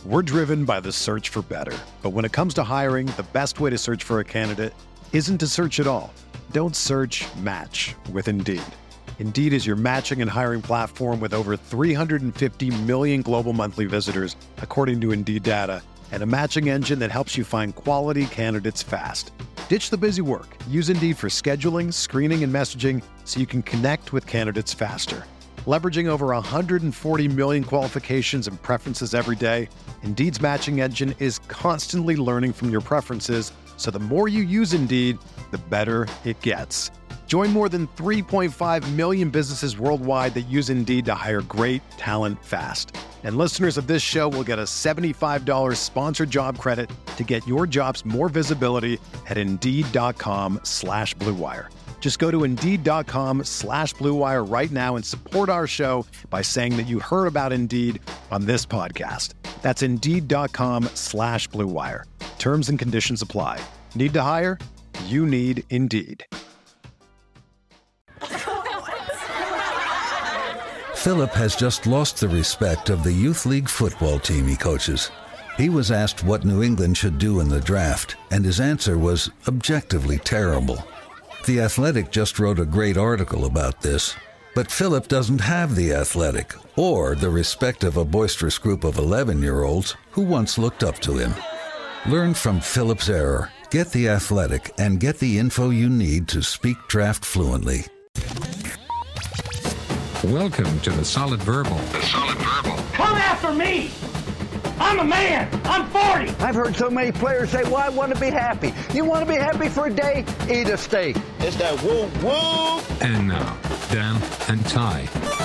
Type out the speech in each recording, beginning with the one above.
We're driven by the search for better. But when it comes to hiring, the best way to search for a candidate isn't to search at all. Don't search, match with Indeed. Indeed is your matching and hiring platform with over 350 million global monthly visitors, according to Indeed data, and a matching engine that helps you find quality candidates fast. Ditch the busy work. Use Indeed for scheduling, screening, and messaging so you can connect with candidates faster. Leveraging over 140 million qualifications and preferences every day, Indeed's matching engine is constantly learning from your preferences, so the more you use Indeed, the better it gets. Join more than 3.5 million businesses worldwide that use Indeed to hire great talent fast. And listeners of this show will get a $75 sponsored job credit to get your jobs more visibility at Indeed.com/Blue Wire. Just go to Indeed.com/Blue Wire right now and support our show by saying that you heard about Indeed on this podcast. That's Indeed.com/Blue Wire. Terms and conditions apply. Need to hire? You need Indeed. Philip has just lost the respect of the Youth League football team he coaches. He was asked what New England should do in the draft, and his answer was objectively terrible. The Athletic just wrote a great article about this, but Philip doesn't have The Athletic or the respect of a boisterous group of 11-year-olds who once looked up to him. Learn from Philip's error, get The Athletic, and get the info you need to speak draft fluently. Welcome to The Solid Verbal. The Solid Verbal. Come after me! I'm a man! I'm 40! I've heard so many players say, well, I want to be happy. You want to be happy for a day? Eat a steak. It's that woo-woo! And now, Dan and Ty.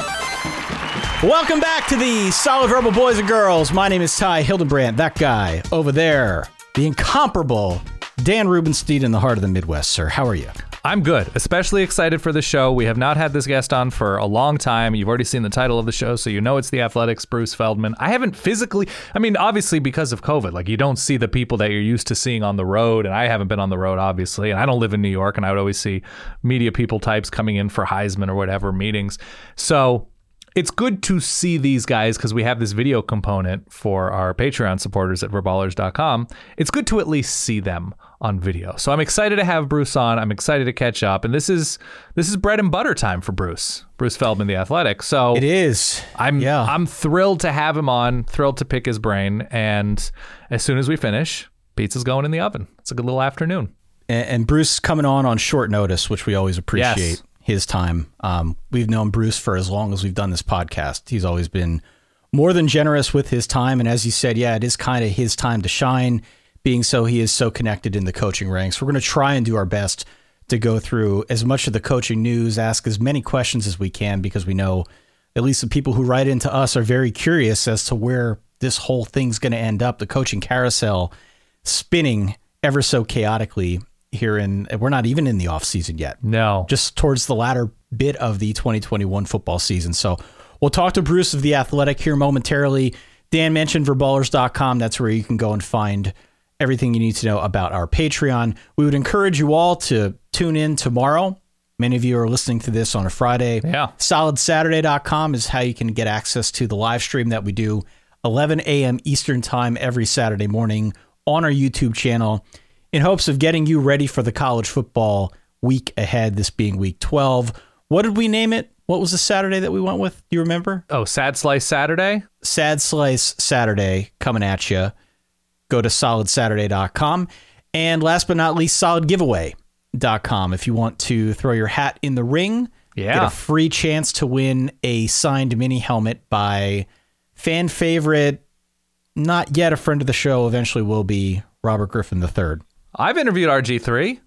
Welcome back to the Solid Verbal Boys and Girls. My name is Ty Hildenbrandt, that guy over there, the incomparable Dan Rubenstein in the heart of the Midwest, sir. How are you? I'm good, especially excited for the show. We have not had this guest on for a long time. You've already seen the title of the show, so you know it's The Athletic's Bruce Feldman. I haven't physically, obviously because of COVID, like you don't see the people that you're used to seeing on the road, and I haven't been on the road, obviously, and I don't live in New York, and I would always see media people types coming in for Heisman or whatever meetings. So it's good to see these guys because we have this video component for our Patreon supporters at Verballers.com. It's good to at least see them on video. So I'm excited to have Bruce on. I'm excited to catch up. And this is bread and butter time for Bruce Feldman, The Athletic. So it is. I'm thrilled to have him on, thrilled to pick his brain. And as soon as we finish, pizza's going in the oven. It's a good little afternoon. And Bruce coming on short notice, which we always appreciate. Yes. His time. We've known Bruce for as long as we've done this podcast. He's always been more than generous with his time. And as you said, it is kind of his time to shine, being so he is so connected in the coaching ranks. We're going to try and do our best to go through as much of the coaching news, ask as many questions as we can, because we know at least the people who write into us are very curious as to where this whole thing's going to end up. The coaching carousel spinning ever so chaotically here we're not even in the off season yet. No. Just towards the latter bit of the 2021 football season. So we'll talk to Bruce of The Athletic here momentarily. Dan mentioned Verballers.com. That's where you can go and find everything you need to know about our Patreon. We would encourage you all to tune in tomorrow. Many of you are listening to this on a Friday. Yeah. SolidSaturday.com is how you can get access to the live stream that we do 11 a.m. Eastern time every Saturday morning on our YouTube channel, in hopes of getting you ready for the college football week ahead, this being week 12. What did we name it? What was the Saturday that we went with? Do you remember? Oh, Sad Slice Saturday? Sad Slice Saturday coming at you. Go to SolidSaturday.com. And last but not least, SolidGiveaway.com. If you want to throw your hat in the ring, get a free chance to win a signed mini helmet by fan favorite, not yet a friend of the show, eventually will be, Robert Griffin III. I've interviewed RG3.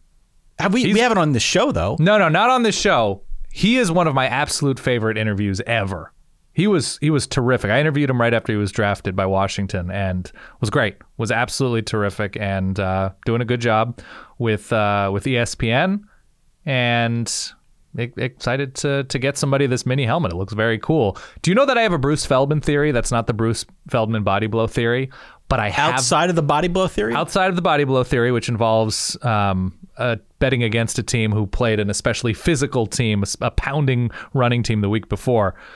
We haven't on this show, though. No, not on this show. He is one of my absolute favorite interviews ever. He was terrific. I interviewed him right after he was drafted by Washington and was great. Was absolutely terrific and doing a good job with ESPN, and excited to get somebody this mini helmet. It looks very cool. Do you know that I have a Bruce Feldman theory? That's not the Bruce Feldman body blow theory, but I have outside of the body blow theory. Outside of the body blow theory, which involves betting against a team who played an especially physical team, a pounding running team the week before.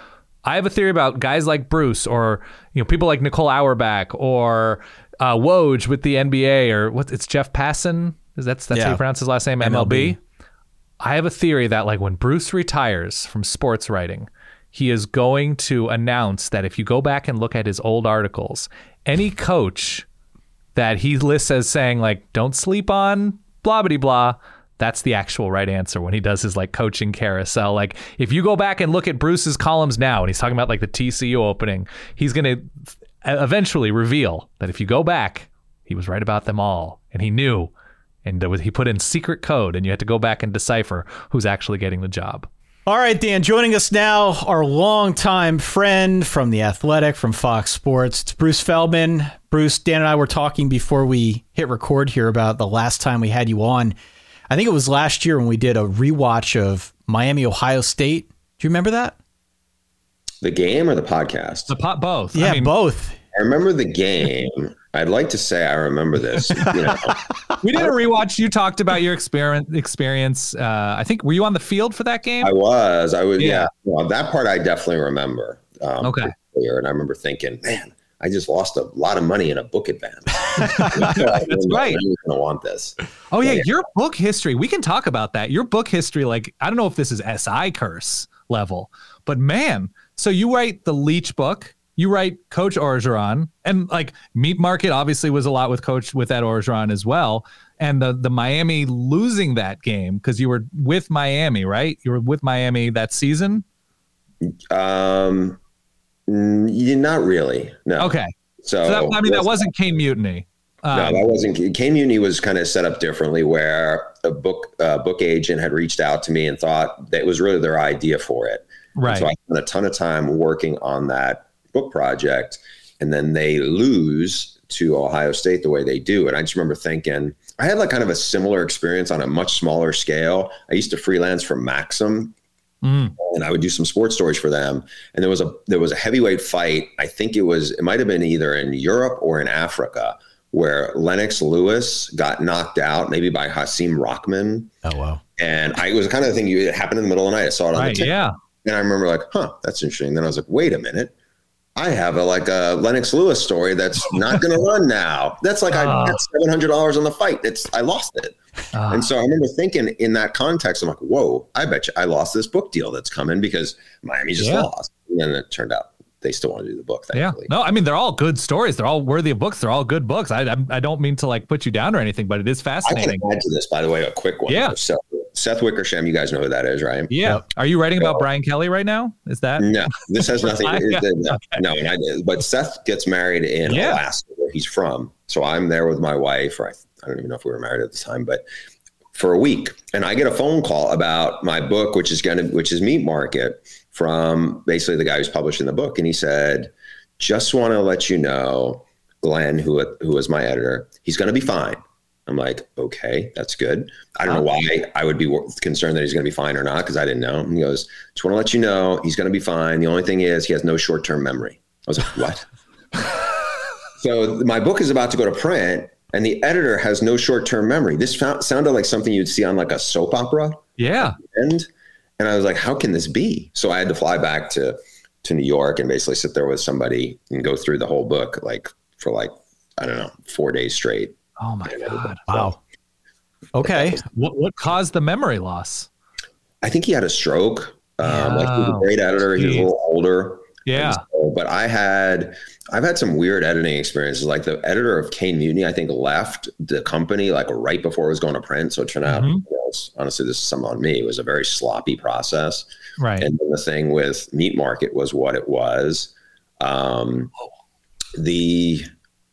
I have a theory about guys like Bruce, or people like Nicole Auerbach, or Woj with the NBA, or it's Jeff Passan. That's how you pronounce his last name, MLB. I have a theory that like when Bruce retires from sports writing, he is going to announce that if you go back and look at his old articles, any coach that he lists as saying like, don't sleep on blah, blah, blah, that's the actual right answer when he does his like coaching carousel. Like if you go back and look at Bruce's columns now, and he's talking about like the TCU opening, he's going to eventually reveal that if you go back, he was right about them all. And he knew, and he put in secret code, and you had to go back and decipher who's actually getting the job. All right, Dan, joining us now, our longtime friend from The Athletic, from Fox Sports. It's Bruce Feldman. Bruce, Dan and I were talking before we hit record here about the last time we had you on. I think it was last year when we did a rewatch of Miami, Ohio State. Do you remember that? The game or the podcast? Both. Yeah, both. I remember the game. I'd like to say I remember this. We did a rewatch. You talked about your experience. I think, were you on the field for that game? I was. Yeah. Well, that part I definitely remember. Okay. And I remember thinking, man, I just lost a lot of money in a book advance. That's right. I'm going to want this. Oh, yeah. Your book history. We can talk about that. Your book history, like, I don't know if this is SI curse level, but man, so you write the Leach book. You write Coach Orgeron, and like Meat Market obviously was a lot with Ed Orgeron as well. And the Miami losing that game, because you were with Miami, right? You were with Miami that season? Not really. No. Okay. So that wasn't Cane Mutiny. No, that wasn't. Cane Mutiny was kind of set up differently, where a book agent had reached out to me and thought that it was really their idea for it. Right. And so I spent a ton of time working on that book project, and then they lose to Ohio State the way they do. And I just remember thinking, I had like kind of a similar experience on a much smaller scale. I used to freelance for Maxim, and I would do some sports stories for them. And there was a heavyweight fight. I think it might have been either in Europe or in Africa, where Lennox Lewis got knocked out, maybe by Hasim Rahman. Oh, wow. And it was the kind of thing it happened in the middle of the night. I saw it on the TV. Yeah. And I remember like, that's interesting. Then I was like, wait a minute. I have a Lennox Lewis story that's not going to run now. That's like I bet $700 on the fight. I lost it. And so I remember thinking in that context, I'm like, whoa, I bet you I lost this book deal that's coming because Miami just lost. And then it turned out they still want to do the book, thankfully. Yeah. No, I mean, they're all good stories. They're all worthy of books. They're all good books. I don't mean to like put you down or anything, but it is fascinating. I can add to this, by the way, a quick one. Yeah. Seth Wickersham, you guys know who that is, right? Yeah. Yep. Are you writing about Brian Kelly right now? Is that? No, this has nothing. No, but Seth gets married in Alaska, where he's from. So I'm there with my wife, or I don't even know if we were married at the time, but for a week. And I get a phone call about my book, which is Meat Market, from basically the guy who's publishing the book. And he said, just want to let you know, Glenn, who was my editor, he's going to be fine. I'm like, okay, that's good. I don't know why I would be concerned that he's going to be fine or not, because I didn't know. And he goes, just want to let you know he's going to be fine. The only thing is he has no short-term memory. I was like, what? So my book is about to go to print, and the editor has no short-term memory. This sounded like something you'd see on like a soap opera. Yeah. And I was like, how can this be? So I had to fly back to New York and basically sit there with somebody and go through the whole book for I don't know, 4 days straight. Oh my God. Wow. Okay. What caused the memory loss? I think he had a stroke. He was a great editor. He was a little older. Yeah. But I've had some weird editing experiences. Like the editor of Cane Mutiny, I think, left the company like right before it was going to print. So it turned out, honestly, this is some on me. It was a very sloppy process. Right. And then the thing with Meat Market was what it was. The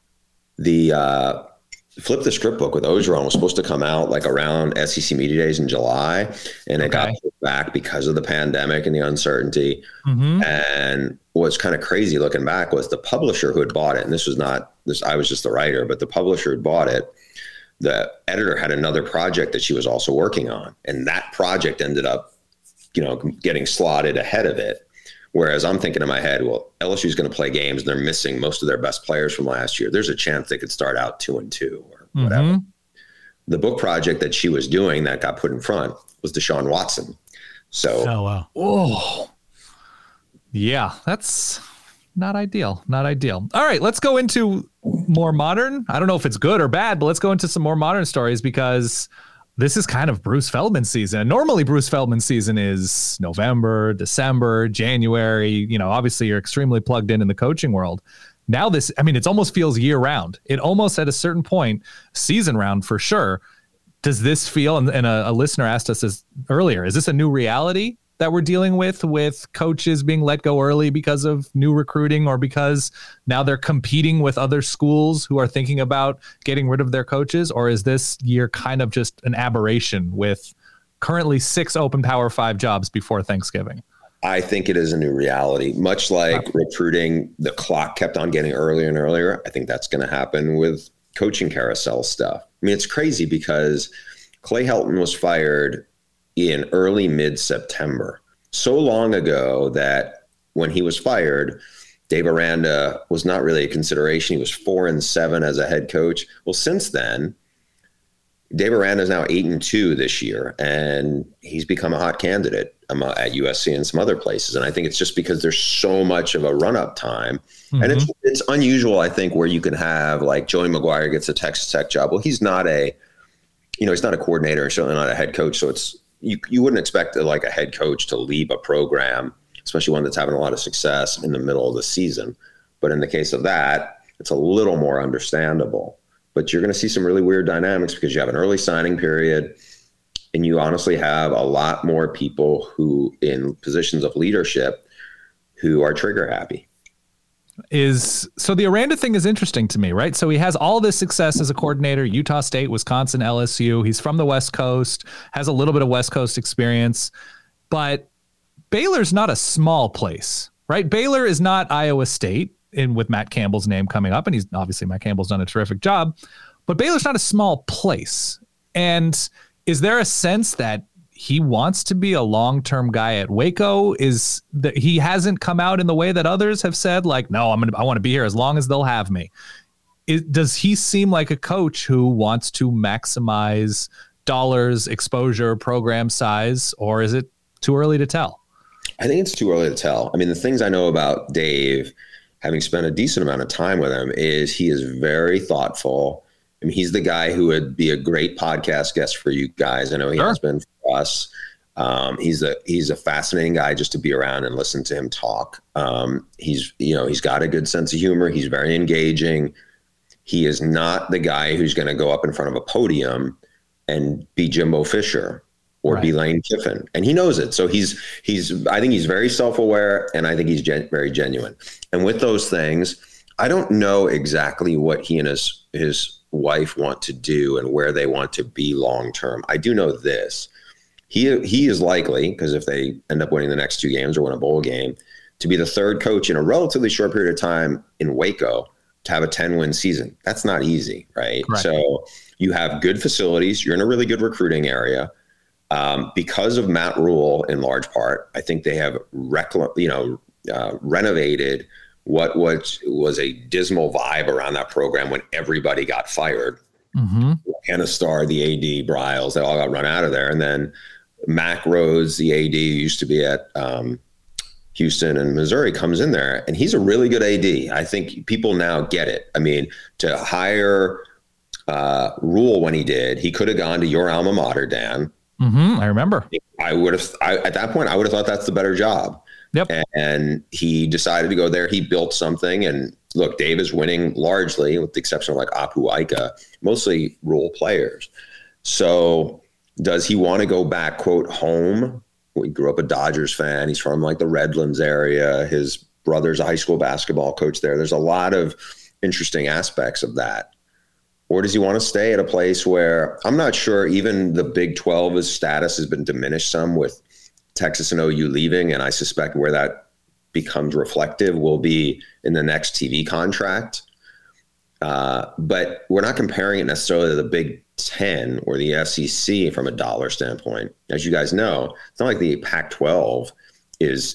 Flip the Script book with Orgeron was supposed to come out like around SEC Media Days in July, and it got put back because of the pandemic and the uncertainty. And what's kind of crazy looking back was the publisher who had bought it, and I was just the writer, but the publisher who bought it, the editor had another project that she was also working on, and that project ended up, getting slotted ahead of it. Whereas I'm thinking in my head, well, LSU's going to play games. They're missing most of their best players from last year. There's a chance they could start out 2-2 or whatever. The book project that she was doing that got put in front was Deshaun Watson. So, oh wow, Yeah, that's not ideal. Not ideal. All right, let's go into more modern. I don't know if it's good or bad, but let's go into some more modern stories because this is kind of Bruce Feldman season. Normally, Bruce Feldman season is November, December, January. You know, obviously, you're extremely plugged in the coaching world. Now this, I mean, it almost feels year round. It almost at a certain point, season round for sure. Does this feel, and a listener asked us this earlier, is this a new reality that we're dealing with coaches being let go early because of new recruiting or because now they're competing with other schools who are thinking about getting rid of their coaches? Or is this year kind of just an aberration with currently 6 open Power 5 jobs before Thanksgiving? I think it is a new reality. Much like recruiting, the clock kept on getting earlier and earlier. I think that's going to happen with coaching carousel stuff. I mean, it's crazy because Clay Helton was fired in early mid-September, so long ago that when he was fired, Dave Aranda was not really a consideration. He was 4-7 as a head coach. Well, since then, Dave Aranda is now 8-2 this year, and he's become a hot candidate at USC and some other places. And I think it's just because there's so much of a run-up time. Mm-hmm. And it's unusual, I think, where you can have like Joey McGuire gets a Texas Tech job. Well, he's not he's not a coordinator, certainly not a head coach. So it's you wouldn't expect like a head coach to leave a program, especially one that's having a lot of success in the middle of the season. But in the case of that, it's a little more understandable. But you're going to see some really weird dynamics because you have an early signing period and you honestly have a lot more people who in positions of leadership who are trigger happy. So the Aranda thing is interesting to me, right? So he has all this success as a coordinator, Utah State, Wisconsin, LSU. He's from the West Coast, has a little bit of West Coast experience, but Baylor's not a small place, right? Baylor is not Iowa State with Matt Campbell's name coming up. And he's obviously Matt Campbell's done a terrific job, but Baylor's not a small place. And is there a sense that he wants to be a long-term guy at Waco? Is that he hasn't come out in the way that others have said, like, no, I want to be here as long as they'll have me. Does he seem like a coach who wants to maximize dollars, exposure, program size, or is it too early to tell? I think it's too early to tell. I mean, the things I know about Dave, having spent a decent amount of time with him, is he is very thoughtful. I mean, he's the guy who would be a great podcast guest for you guys. I know he has been for us. He's a fascinating guy just to be around and listen to him talk. He's got a good sense of humor. He's very engaging. He is not the guy who's going to go up in front of a podium and be Jimbo Fisher or be Lane Kiffin. And he knows it. So I think he's very self-aware, and I think he's very genuine. And with those things, I don't know exactly what he and his wife want to do and where they want to be long-term. I do know this. He is likely, because if they end up winning the next 2 games or win a bowl game, to be the third coach in a relatively short period of time in Waco to have a 10-win season. That's not easy, right? So you have good facilities. You're in a really good recruiting area. Because of Matt Rule, in large part, I think they have renovated what was a dismal vibe around that program when everybody got fired. Mm-hmm. Hannah Starr, the AD, Bryles, they all got run out of there. And then Mac Rhodes, the AD, who used to be at Houston and Missouri, comes in there, and he's a really good AD. I think people now get it. I mean, to hire Rule when he did, he could have gone to your alma mater, Dan. Mm-hmm, I remember. At that point, I would have thought that's the better job. Yep. And he decided to go there. He built something. And look, Dave is winning largely, with the exception of like Apu Ika, mostly Rule players. So does he want to go back, quote, home? He grew up a Dodgers fan. He's from like the Redlands area. His brother's a high school basketball coach there. There's a lot of interesting aspects of that. Or does he want to stay at a place where, I'm not sure, even the Big 12's status has been diminished some with Texas and OU leaving, and I suspect where that becomes reflective will be in the next TV contract. But we're not comparing it necessarily to the Big 10 or the SEC from a dollar standpoint. As you guys know, it's not like the Pac-12 is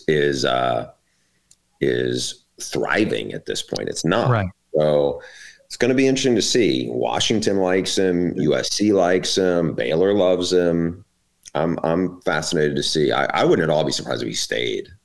thriving at this point. It's not. Right. So it's going to be interesting to see. Washington likes him. USC likes him. Baylor loves him. I'm fascinated to see. I wouldn't at all be surprised if he stayed.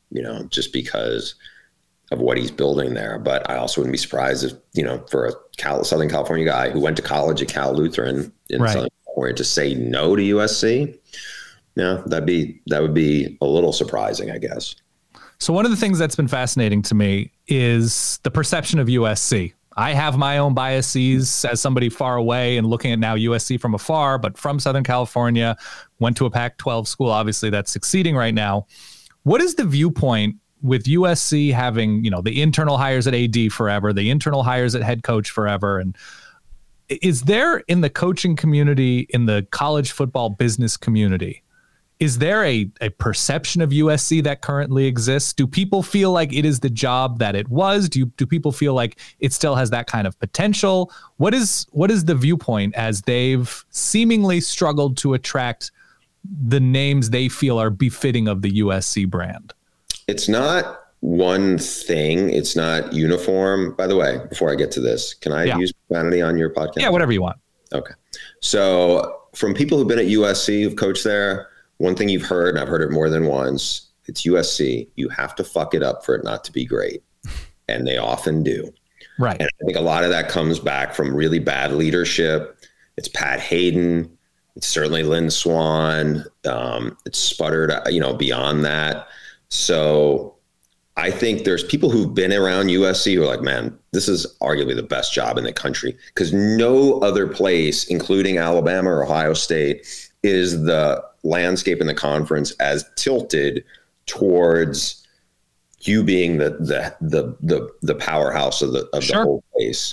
just because of what he's building there. But I also wouldn't be surprised if, for a Southern California guy who went to college at Cal Lutheran in Southern California to say no to USC. Yeah, that would be a little surprising, I guess. So one of the things that's been fascinating to me is the perception of USC. I have my own biases as somebody far away and looking at now USC from afar, but from Southern California, went to a Pac-12 school, obviously that's succeeding right now. What is the viewpoint with USC having, the internal hires at AD forever, the internal hires at head coach forever? And is there in the coaching community, in the college football business community, is there a perception of USC that currently exists? Do people feel like it is the job that it was? Do people feel like it still has that kind of potential? What is the viewpoint as they've seemingly struggled to attract the names they feel are befitting of the USC brand? It's not one thing. It's not uniform. By the way, before I get to this, can I use profanity on your podcast? Yeah, whatever you want. Okay. So from people who've been at USC, who've coached there, one thing you've heard, and I've heard it more than once, it's USC. You have to fuck it up for it not to be great. And they often do. Right. And I think a lot of that comes back from really bad leadership. It's Pat Hayden. It's certainly Lynn Swann. It's sputtered, beyond that. So I think there's people who've been around USC who are like, man, this is arguably the best job in the country, because no other place, including Alabama or Ohio State, is the landscape in the conference as tilted towards you being the powerhouse of the whole place.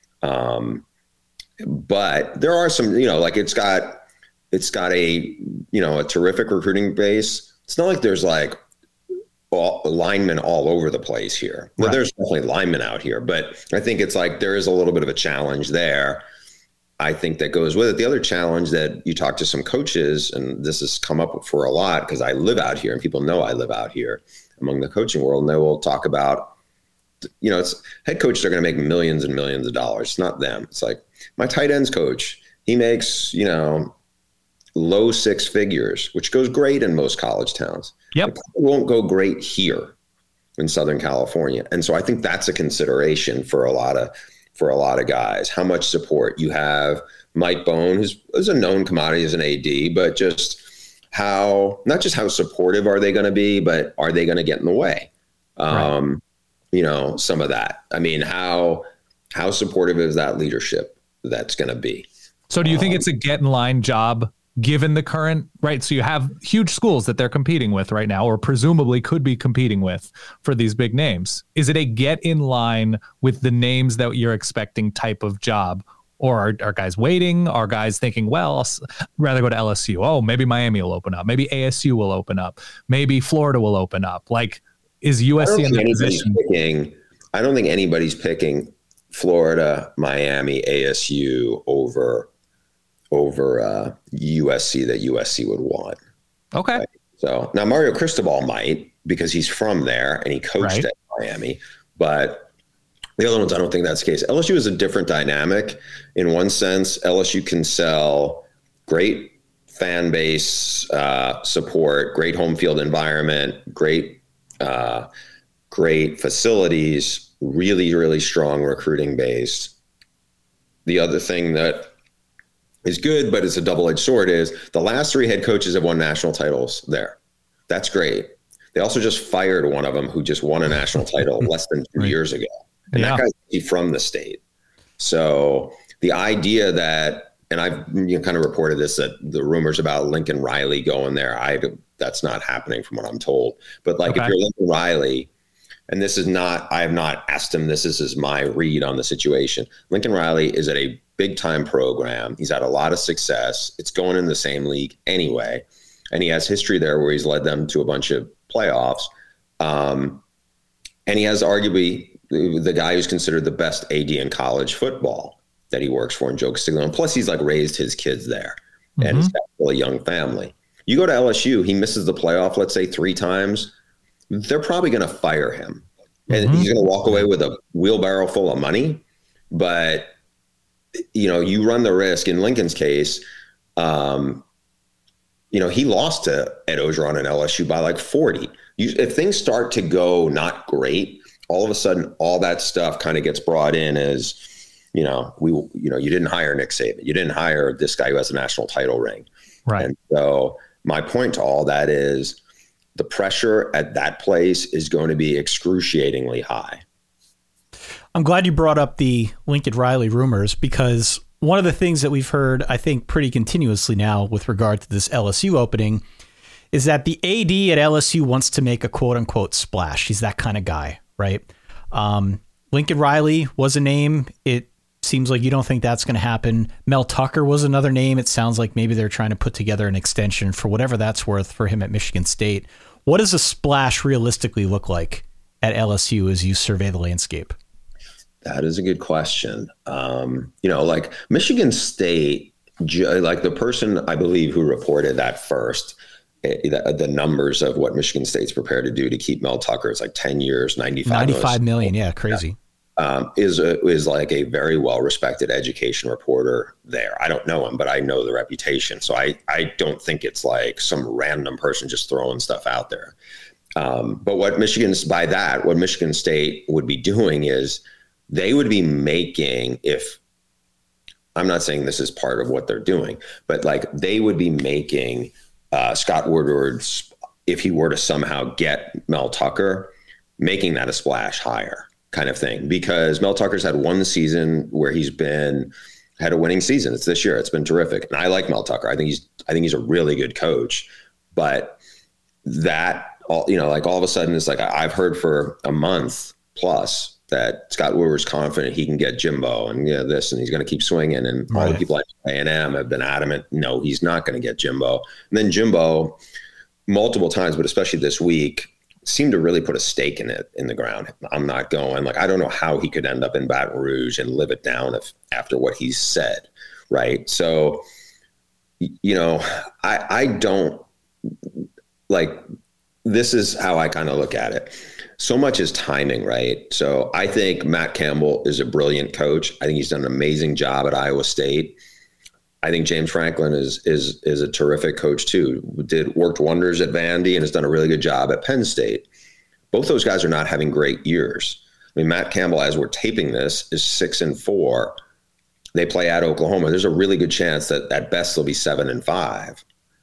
But there are some, it's got a terrific recruiting base. It's not like there's linemen all over the place here. Well, there's definitely linemen out here, but I think it's like there is a little bit of a challenge there. I think that goes with it. The other challenge that you talk to some coaches, and this has come up for a lot because I live out here and people know I live out here among the coaching world, and they will talk about, it's head coaches are going to make millions and millions of dollars. It's not them. It's like my tight ends coach, he makes, low six figures, which goes great in most college towns. Yep. It won't go great here in Southern California. And so I think that's a consideration for a lot of guys, how much support you have. Mike Bohn, who's a known commodity as an AD, but just not just how supportive are they going to be, but are they going to get in the way? Some of that. I mean, how supportive is that leadership that's going to be? So do you think it's a get in line job given the current, right? So you have huge schools that they're competing with right now, or presumably could be competing with for these big names. Is it a get in line with the names that you're expecting type of job? Or are guys waiting? Are guys thinking, well, I'd rather go to LSU. Oh, maybe Miami will open up. Maybe ASU will open up. Maybe Florida will open up. Like, is USC in that position? I don't think anybody's picking Florida, Miami, ASU over USC that USC would want. Okay. Right? So now Mario Cristobal might, because he's from there and he coached at Miami, but the other ones, I don't think that's the case. LSU is a different dynamic in one sense. LSU can sell great fan base support, great home field environment, great facilities, really, really strong recruiting base. The other thing that is good, but it's a double-edged sword, is the last three head coaches have won national titles there. That's great. They also just fired one of them who just won a national title less than 2 years ago. And that guy's from the state. So the idea that, and I've kind of reported this, that the rumors about Lincoln Riley going there, that's not happening from what I'm told. But if you're Lincoln Riley, and this is not, I have not asked him, this is my read on the situation. Lincoln Riley is at a big time program. He's had a lot of success. It's going in the same league anyway. And he has history there where he's led them to a bunch of playoffs. And he has arguably the guy who's considered the best AD in college football that he works for in Joe Castiglione. Plus he's raised his kids there and he's got a young family. You go to LSU, he misses the playoff, let's say 3 times. They're probably going to fire him and he's going to walk away with a wheelbarrow full of money. But, you run the risk in Lincoln's case. he lost to Ed Orgeron and LSU by like 40. If things start to go not great, all of a sudden, all that stuff kind of gets brought in as, you didn't hire Nick Saban. You didn't hire this guy who has a national title ring. Right. And so my point to all that is the pressure at that place is going to be excruciatingly high. I'm glad you brought up the Lincoln Riley rumors, because one of the things that we've heard, I think, pretty continuously now with regard to this LSU opening is that the AD at LSU wants to make a quote unquote splash. He's that kind of guy, right? Lincoln Riley was a name. It seems like you don't think that's going to happen. Mel Tucker was another name. It sounds like maybe they're trying to put together an extension for whatever that's worth for him at Michigan State. What does a splash realistically look like at LSU as you survey the landscape? That is a good question. Like Michigan State, like the person I believe who reported that first, the numbers of what Michigan State's prepared to do to keep Mel Tucker, it's like 10 years, $95 million. Yeah, crazy. Is like a very well-respected education reporter there. I don't know him, but I know the reputation. So I don't think it's like some random person just throwing stuff out there. But what Michigan State would be doing is they would be making, if I'm not saying this is part of what they're doing, but like they would be making Scott Woodward's, if he were to somehow get Mel Tucker, making that a splash hire kind of thing, because Mel Tucker's had one season where he's had a winning season. It's this year. It's been terrific. And I like Mel Tucker. I think he's a really good coach, but that all of a sudden it's like, I've heard for a month plus that Scott Woodward's confident he can get Jimbo and this, and he's going to keep swinging. And all the people like A&M have been adamant, no, he's not going to get Jimbo. And then Jimbo multiple times, but especially this week, seemed to really put a stake in the ground. I'm not going. Like, I don't know how he could end up in Baton Rouge and live it down after what he's said. Right. So, I don't like, this is how I kind of look at it. So much is timing, right? So I think Matt Campbell is a brilliant coach. I think he's done an amazing job at Iowa State. I think James Franklin is a terrific coach too. Worked wonders at Vandy and has done a really good job at Penn State. Both those guys are not having great years. I mean, Matt Campbell, as we're taping this, is 6-4. They play at Oklahoma. There's a really good chance that at best they'll be 7-5.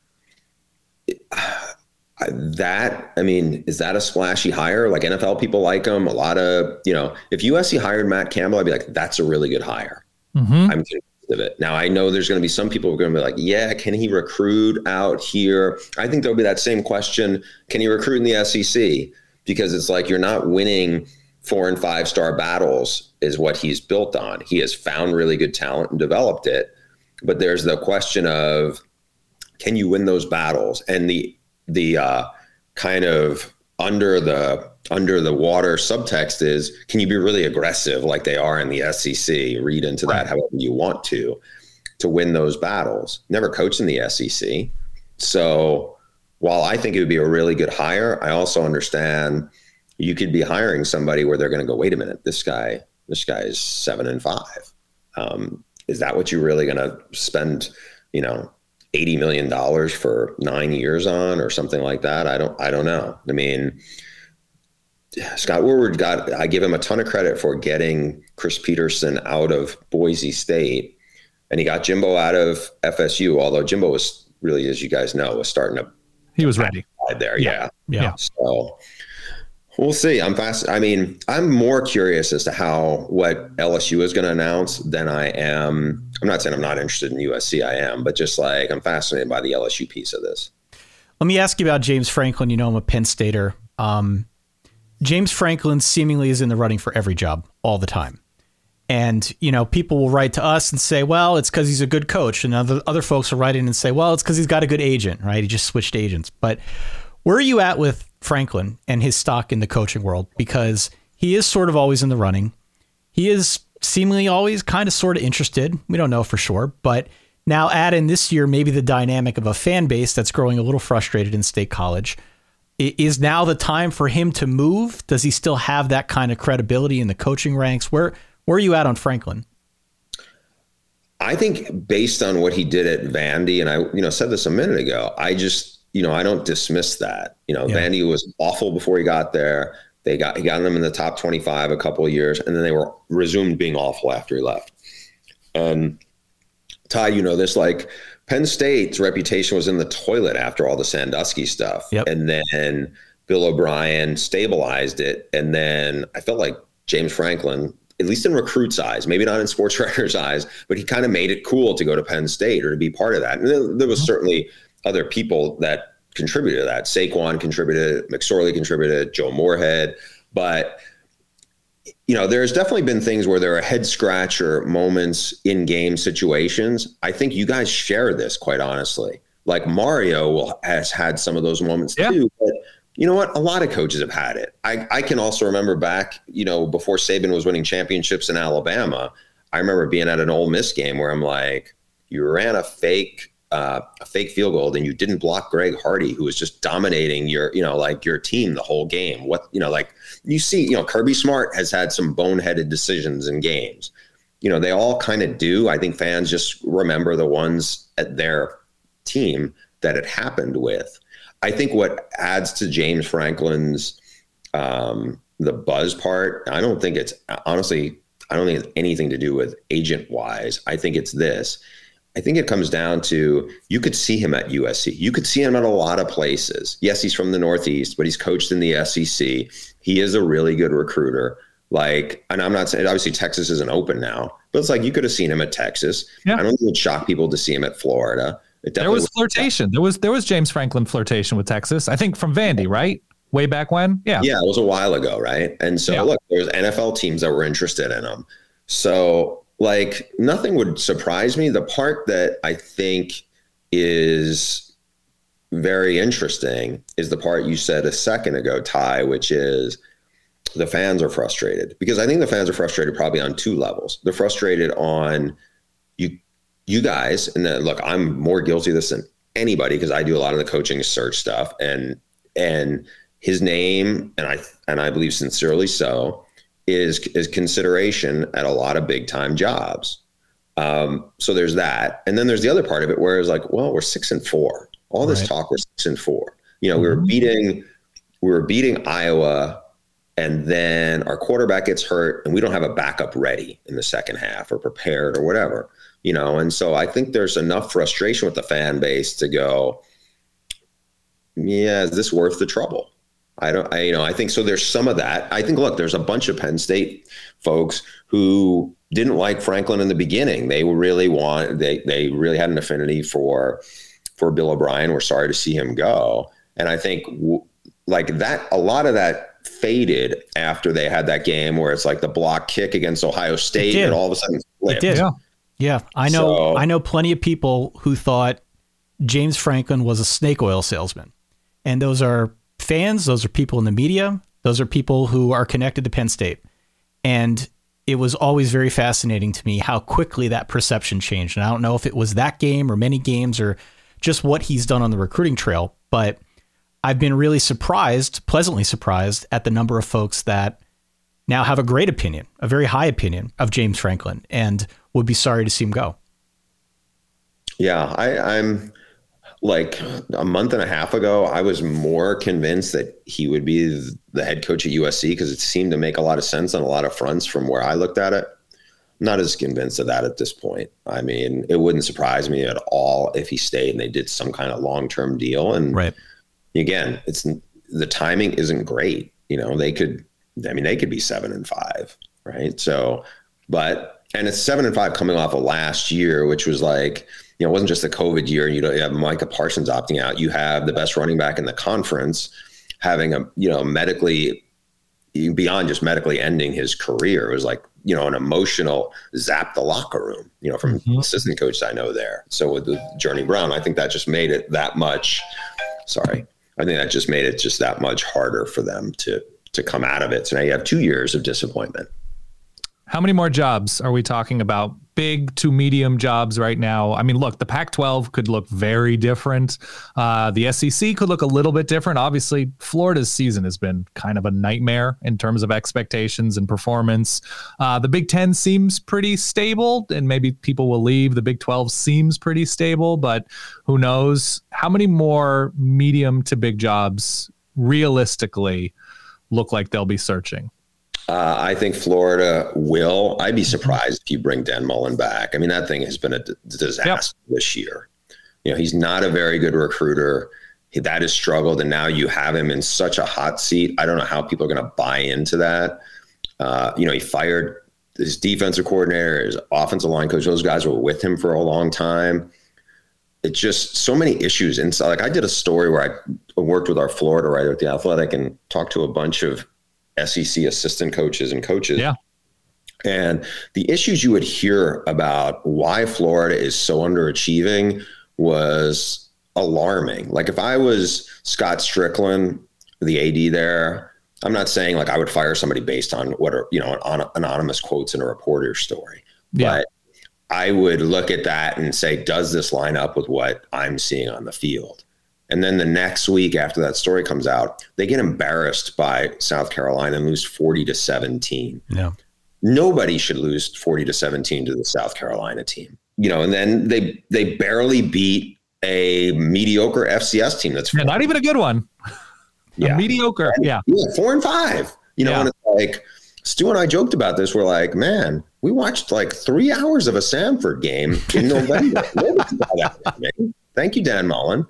Is that a splashy hire? Like, NFL people like him. A lot of, if USC hired Matt Campbell, I'd be like, that's a really good hire. Mm-hmm. I'm convinced of it. Now, I know there's going to be some people who are going to be like, yeah, can he recruit out here? I think there'll be that same question. Can he recruit in the SEC? Because it's like, you're not winning 4- and 5-star battles is what he's built on. He has found really good talent and developed it. But there's the question of, can you win those battles? And the kind of under the water subtext is, can you be really aggressive like they are in the SEC? Read into that however you want to win those battles. Never coached in the SEC. So while I think it would be a really good hire, I also understand you could be hiring somebody where they're going to go, wait a minute, this guy is 7-5. Is that what you're really going to spend, $80 million for 9 years on or something like that? I don't know. I mean, Scott Woodward I give him a ton of credit for getting Chris Peterson out of Boise State, and he got Jimbo out of FSU, although Jimbo was really, as you guys know, was starting to. He was ready there. Yeah. So we'll see. I'm more curious as to what LSU is going to announce than I am. I'm not saying I'm not interested in USC. I am, but just like, I'm fascinated by the LSU piece of this. Let me ask you about James Franklin. I'm a Penn Stater. James Franklin seemingly is in the running for every job all the time. And, people will write to us and say, well, it's because he's a good coach. And other folks will write in and say, well, it's because he's got a good agent, right? He just switched agents. But where are you at with Franklin and his stock in the coaching world? Because he is sort of always in the running. He is seemingly always kind of sort of interested. We don't know for sure. But now add in this year maybe the dynamic of a fan base that's growing a little frustrated in State College. Is now the time for him to move? Does he still have that kind of credibility in the coaching ranks? Where are you at on Franklin? I think based on what he did at Vandy, and I, said this a minute ago, I just, I don't dismiss that. Vandy was awful before he got there. He got them in the top 25 a couple of years, and then they were resumed being awful after he left. And Ty, this, like Penn State's reputation was in the toilet after all the Sandusky stuff. Yep. And then Bill O'Brien stabilized it. And then I felt like James Franklin, at least in recruits' eyes, maybe not in sports writers' eyes, but he kind of made it cool to go to Penn State or to be part of that. And there was certainly other people that contributed to that. Saquon contributed, McSorley contributed, Joe Moorhead. But, there's definitely been things where there are head scratcher moments in game situations. I think you guys share this, quite honestly. Like Mario has had some of those moments too. But you know what? A lot of coaches have had it. I can also remember back, before Saban was winning championships in Alabama, I remember being at an Ole Miss game where I'm like, you ran a fake field goal and you didn't block Greg Hardy, who was just dominating your team the whole game. You see, Kirby Smart has had some boneheaded decisions in games. They all kind of do. I think fans just remember the ones at their team that it happened with. I think what adds to James Franklin's the buzz part, I don't think it's anything to do with agent wise. I think it's this. I think it comes down to, you could see him at USC. You could see him at a lot of places. Yes, he's from the Northeast, but he's coached in the SEC. He is a really good recruiter. And I'm not saying, obviously Texas isn't open now, but it's like you could have seen him at Texas. Yeah. I don't think it would shock people to see him at Florida. There was flirtation. There was James Franklin flirtation with Texas, I think from Vandy, right? Way back when? Yeah. Yeah, it was a while ago, right? And so look, there's NFL teams that were interested in him. So nothing would surprise me. The part that I think is very interesting is the part you said a second ago, Ty, which is the fans are frustrated, because I think the fans are frustrated probably on two levels. They're frustrated on you guys, and then, look, I'm more guilty of this than anybody because I do a lot of the coaching search stuff, and his name, and I believe sincerely so, is consideration at a lot of big time jobs. So there's that. And then there's the other part of it where it's like, well, we're 6-4. All this talk, we're 6-4. We were beating Iowa, and then our quarterback gets hurt and we don't have a backup ready in the second half or prepared or whatever, And so I think there's enough frustration with the fan base to go, yeah, is this worth the trouble? I think so. There's some of that. I think, look, there's a bunch of Penn State folks who didn't like Franklin in the beginning. They really really had an affinity for Bill O'Brien. We're sorry to see him go. And I think that, a lot of that faded after they had that game where it's like the block kick against Ohio State and all of a sudden flipped. It did. Yeah. I know plenty of people who thought James Franklin was a snake oil salesman. And those are fans, those are people in the media, those are people who are connected to Penn State. And it was always very fascinating to me how quickly that perception changed. And I don't know if it was that game or many games or just what he's done on the recruiting trail, but I've been really pleasantly surprised at the number of folks that now have a great opinion, a very high opinion of James Franklin, and would be sorry to see him go. Yeah, I'm like a month and a half ago, I was more convinced that he would be the head coach at USC because it seemed to make a lot of sense on a lot of fronts from where I looked at it. I'm not as convinced of that at this point. I mean, it wouldn't surprise me at all if he stayed and they did some kind of long-term deal. And again, the timing isn't great. They could be 7-5, right? So, and it's 7-5 coming off of last year, which was like, it wasn't just the COVID year. You have Micah Parsons opting out. You have the best running back in the conference having medically, beyond just medically ending his career. It was like, an emotional zap the locker room, from assistant coaches I know there. So with Journey Brown, I think that just made it that much, just that much harder for them to come out of it. So now you have 2 years of disappointment. How many more jobs are we talking about big to medium jobs right now. I mean, look, the Pac-12 could look very different. The SEC could look a little bit different. Obviously, Florida's season has been kind of a nightmare in terms of expectations and performance. The Big Ten seems pretty stable, and maybe people will leave. The Big 12 seems pretty stable, but who knows? How many more medium to big jobs realistically look like they'll be searching? I think Florida will. I'd be surprised if you bring Dan Mullen back. I mean, that thing has been a disaster this year. You know, he's not a very good recruiter. That has struggled, and now you have him in such a hot seat. I don't know how people are going to buy into that. He fired his defensive coordinator, his offensive line coach. Those guys were with him for a long time. It's just so many issues inside. Like, I did a story where I worked with our Florida writer at The Athletic and talked to a bunch of SEC assistant coaches and coaches. Yeah. And the issues you would hear about why Florida is so underachieving was alarming. Like, if I was Scott Strickland, the AD there, I'm not saying like I would fire somebody based on what are, anonymous quotes in a reporter story. Yeah. But I would look at that and say, does this line up with what I'm seeing on the field? And then the next week after that story comes out, they get embarrassed by South Carolina and lose 40-17. Yeah. Nobody should lose 40-17 to the South Carolina team. And then they barely beat a mediocre FCS team. That's not even a good one. Yeah. Mediocre. Yeah. 4-5. And it's like, Stu and I joked about this. We're like, man, we watched like 3 hours of a Samford game in November. Thank you, Dan Mullen.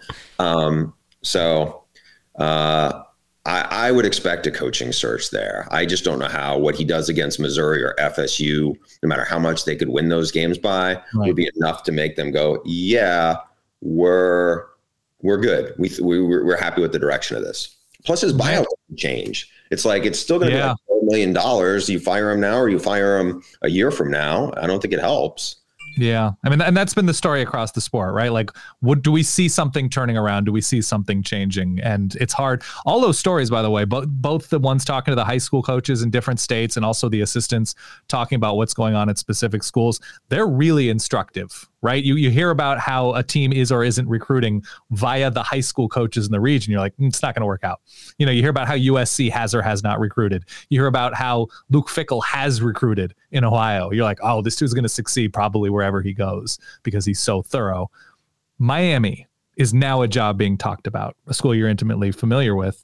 I would expect a coaching search there. I just don't know what he does against Missouri or FSU, no matter how much they could win those games by, would be enough to make them go, yeah, we're good. We're happy with the direction of this. Plus his buyout doesn't change. It's like, it's still going to be like $4 million. You fire him now or you fire him a year from now. I don't think it helps. Yeah. I mean, and that's been the story across the sport, right? Like, do we see something turning around? Do we see something changing? And it's hard. All those stories, by the way, both the ones talking to the high school coaches in different states and also the assistants talking about what's going on at specific schools, they're really instructive, right? You hear about how a team is or isn't recruiting via the high school coaches in the region. You're like, it's not going to work out. You hear about how USC has or has not recruited. You hear about how Luke Fickell has recruited in Ohio. You're like, oh, this dude's going to succeed probably wherever he goes because he's so thorough. Miami is now a job being talked about, a school you're intimately familiar with.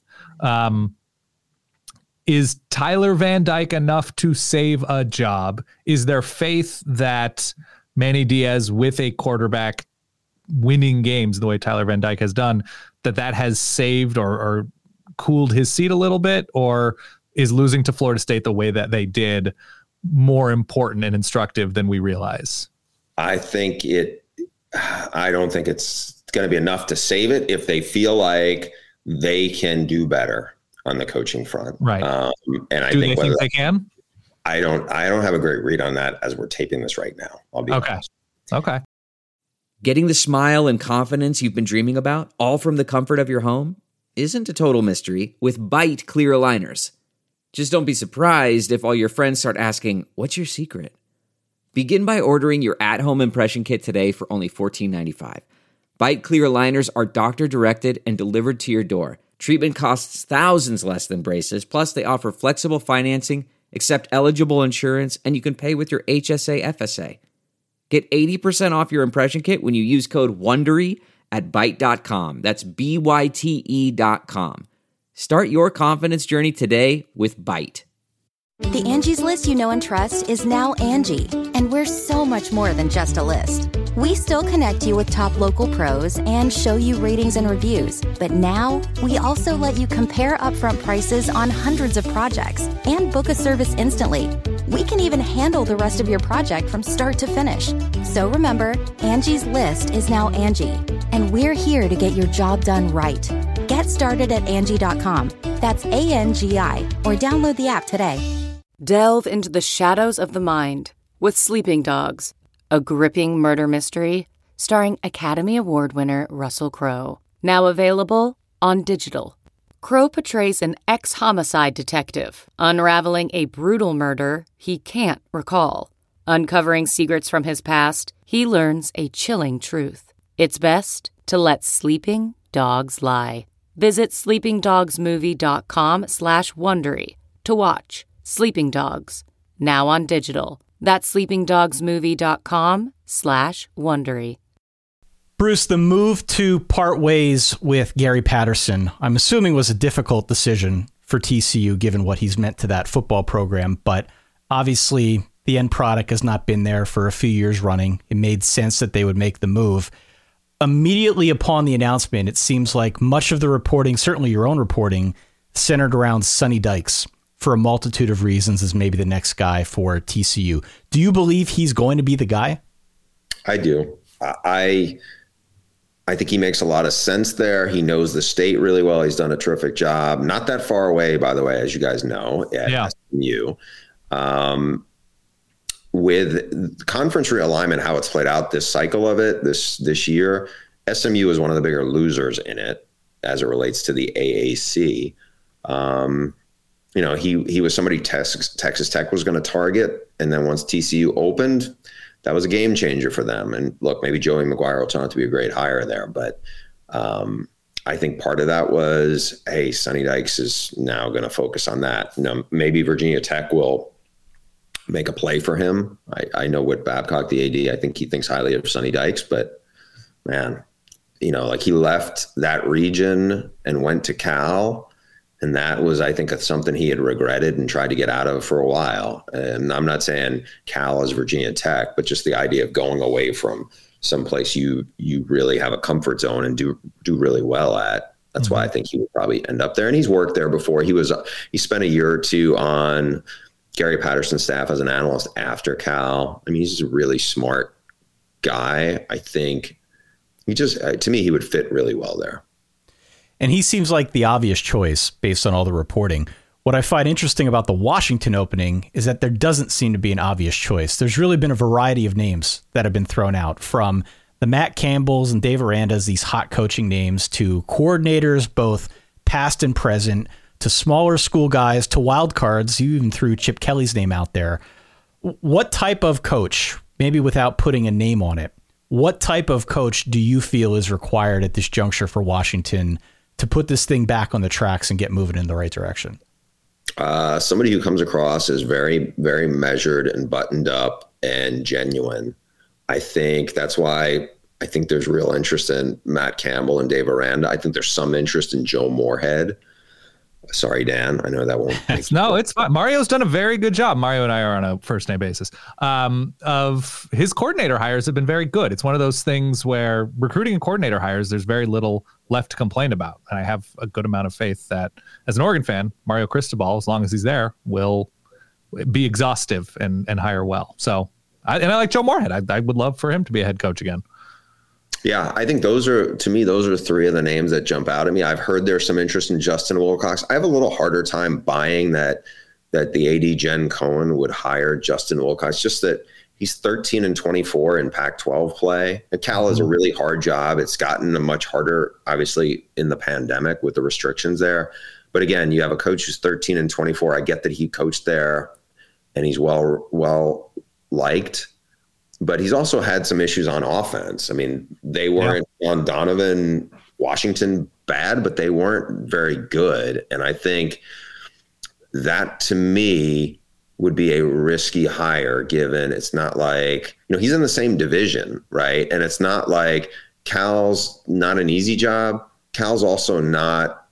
Is Tyler Van Dyke enough to save a job? Is there faith that Manny Diaz, with a quarterback winning games the way Tyler Van Dyke has done, that has saved or cooled his seat a little bit? Or is losing to Florida State the way that they did more important and instructive than we realize? I don't think it's going to be enough to save it if they feel like they can do better on the coaching front. Right. And I think they can? I don't have a great read on that as we're taping this right now. I'll be honest. Okay. Getting the smile and confidence you've been dreaming about, all from the comfort of your home, isn't a total mystery with Byte clear aligners. Just don't be surprised if all your friends start asking, what's your secret? Begin by ordering your at-home impression kit today for only $14.95. Byte clear aligners are doctor-directed and delivered to your door. Treatment costs thousands less than braces, plus they offer flexible financing, accept eligible insurance, and you can pay with your HSA FSA. Get 80% off your impression kit when you use code WONDERY at Byte.com. That's BYTE.com. Start your confidence journey today with Byte. The Angie's List you know and trust is now Angie, and we're so much more than just a list. We still connect you with top local pros and show you ratings and reviews, but now we also let you compare upfront prices on hundreds of projects and book a service instantly. We can even handle the rest of your project from start to finish. So remember, Angie's List is now Angie, and we're here to get your job done right. Get started at Angie.com. That's ANGI, or download the app today. Delve into the shadows of the mind with Sleeping Dogs, a gripping murder mystery starring Academy Award winner Russell Crowe. Now available on digital. Crowe portrays an ex-homicide detective unraveling a brutal murder he can't recall. Uncovering secrets from his past, he learns a chilling truth. It's best to let sleeping dogs lie. Visit sleepingdogsmovie.com/Wondery to watch Sleeping Dogs, now on digital. That's sleepingdogsmovie.com/Wondery. Bruce, the move to part ways with Gary Patterson, I'm assuming was a difficult decision for TCU given what he's meant to that football program, but obviously the end product has not been there for a few years running. It made sense that they would make the move. Immediately upon the announcement, it seems like much of the reporting, certainly your own reporting, centered around Sonny Dykes for a multitude of reasons as maybe the next guy for TCU. Do you believe he's going to be the guy? I do. I think he makes a lot of sense there. He knows the state really well. He's done a terrific job. Not that far away, by the way, as you guys know, at SMU. With conference realignment, how it's played out, this cycle of it, this year, SMU is one of the bigger losers in it as it relates to the AAC. He was somebody Texas Tech was going to target, and then once TCU opened, that was a game changer for them. And look, maybe Joey McGuire will turn out to be a great hire there, but I think part of that was, hey, Sonny Dykes is now going to focus on that. Now, maybe Virginia Tech will make a play for him. I know Whit Babcock, the AD, I think he thinks highly of Sonny Dykes, but man, he left that region and went to Cal. And that was, I think, something he had regretted and tried to get out of for a while. And I'm not saying Cal is Virginia Tech, but just the idea of going away from someplace you really have a comfort zone and do really well at. That's why I think he would probably end up there. And he's worked there before. He spent a year or two on Gary Patterson's staff as an analyst after Cal. I mean, he's just a really smart guy. I think to me, he would fit really well there. And he seems like the obvious choice based on all the reporting. What I find interesting about the Washington opening is that there doesn't seem to be an obvious choice. There's really been a variety of names that have been thrown out, from the Matt Campbells and Dave Arandas, these hot coaching names, to coordinators, both past and present, to smaller school guys, to wild cards. You even threw Chip Kelly's name out there. What type of coach, maybe without putting a name on it, what type of coach do you feel is required at this juncture for Washington to put this thing back on the tracks and get moving in the right direction? Somebody who comes across as very, very measured and buttoned up and genuine. I think that's why I think there's real interest in Matt Campbell and Dave Aranda. I think there's some interest in Joe Moorhead. Sorry, Dan. I know that won't. No, it's fine. Mario's done a very good job. Mario and I are on a first name basis. Of his coordinator hires have been very good. It's one of those things where recruiting and coordinator hires, there's very little left to complain about. And I have a good amount of faith that, as an Oregon fan, Mario Cristobal, as long as he's there, will be exhaustive and hire well. So, I like Joe Moorhead. I would love for him to be a head coach again. Yeah, I think those are three of the names that jump out at me. I've heard there's some interest in Justin Wilcox. I have a little harder time buying that the AD Jen Cohen would hire Justin Wilcox, just that he's 13-24 in Pac-12 play. And Cal is a really hard job. It's gotten much harder, obviously, in the pandemic with the restrictions there. But again, you have a coach who's 13-24. I get that he coached there and he's well liked. But he's also had some issues on offense. I mean, they weren't on Donovan Washington bad, but they weren't very good. And I think that, to me, would be a risky hire, given it's not like, he's in the same division, right? And it's not like Cal's not an easy job. Cal's also not,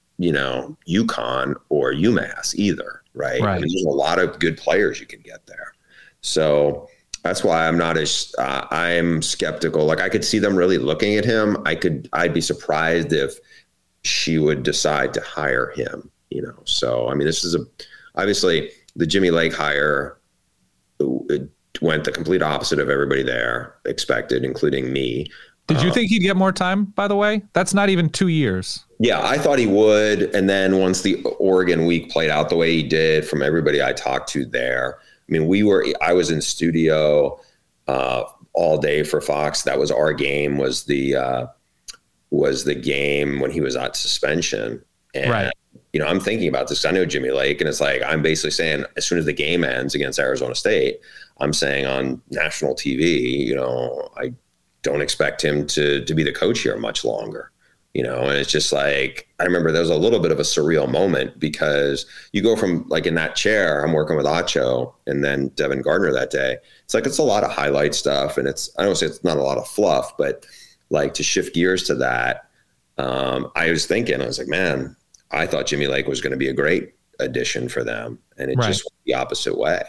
UConn or UMass either, right? I mean, there's a lot of good players you can get there. So that's why I'm not I'm skeptical. Like, I could see them really looking at him. I'd be surprised if she would decide to hire him, So, I mean, this is obviously the Jimmy Lake hire went the complete opposite of everybody there expected, including me. Did you think he'd get more time, by the way? That's not even 2 years. Yeah, I thought he would. And then once the Oregon week played out the way he did, from everybody I talked to there, I mean, I was in studio all day for Fox. That was our game, was the game when he was on suspension. And, right. I'm thinking about this. I know Jimmy Lake, and it's like, I'm basically saying, as soon as the game ends against Arizona State, I'm saying on national TV, I don't expect him to be the coach here much longer, and it's just like, I remember there was a little bit of a surreal moment because you go from like in that chair, I'm working with Acho and then Devin Gardner that day. It's like, it's a lot of highlight stuff and I don't say it's not a lot of fluff, but like to shift gears to that. I was like, man, I thought Jimmy Lake was going to be a great addition for them. And it just went the opposite way.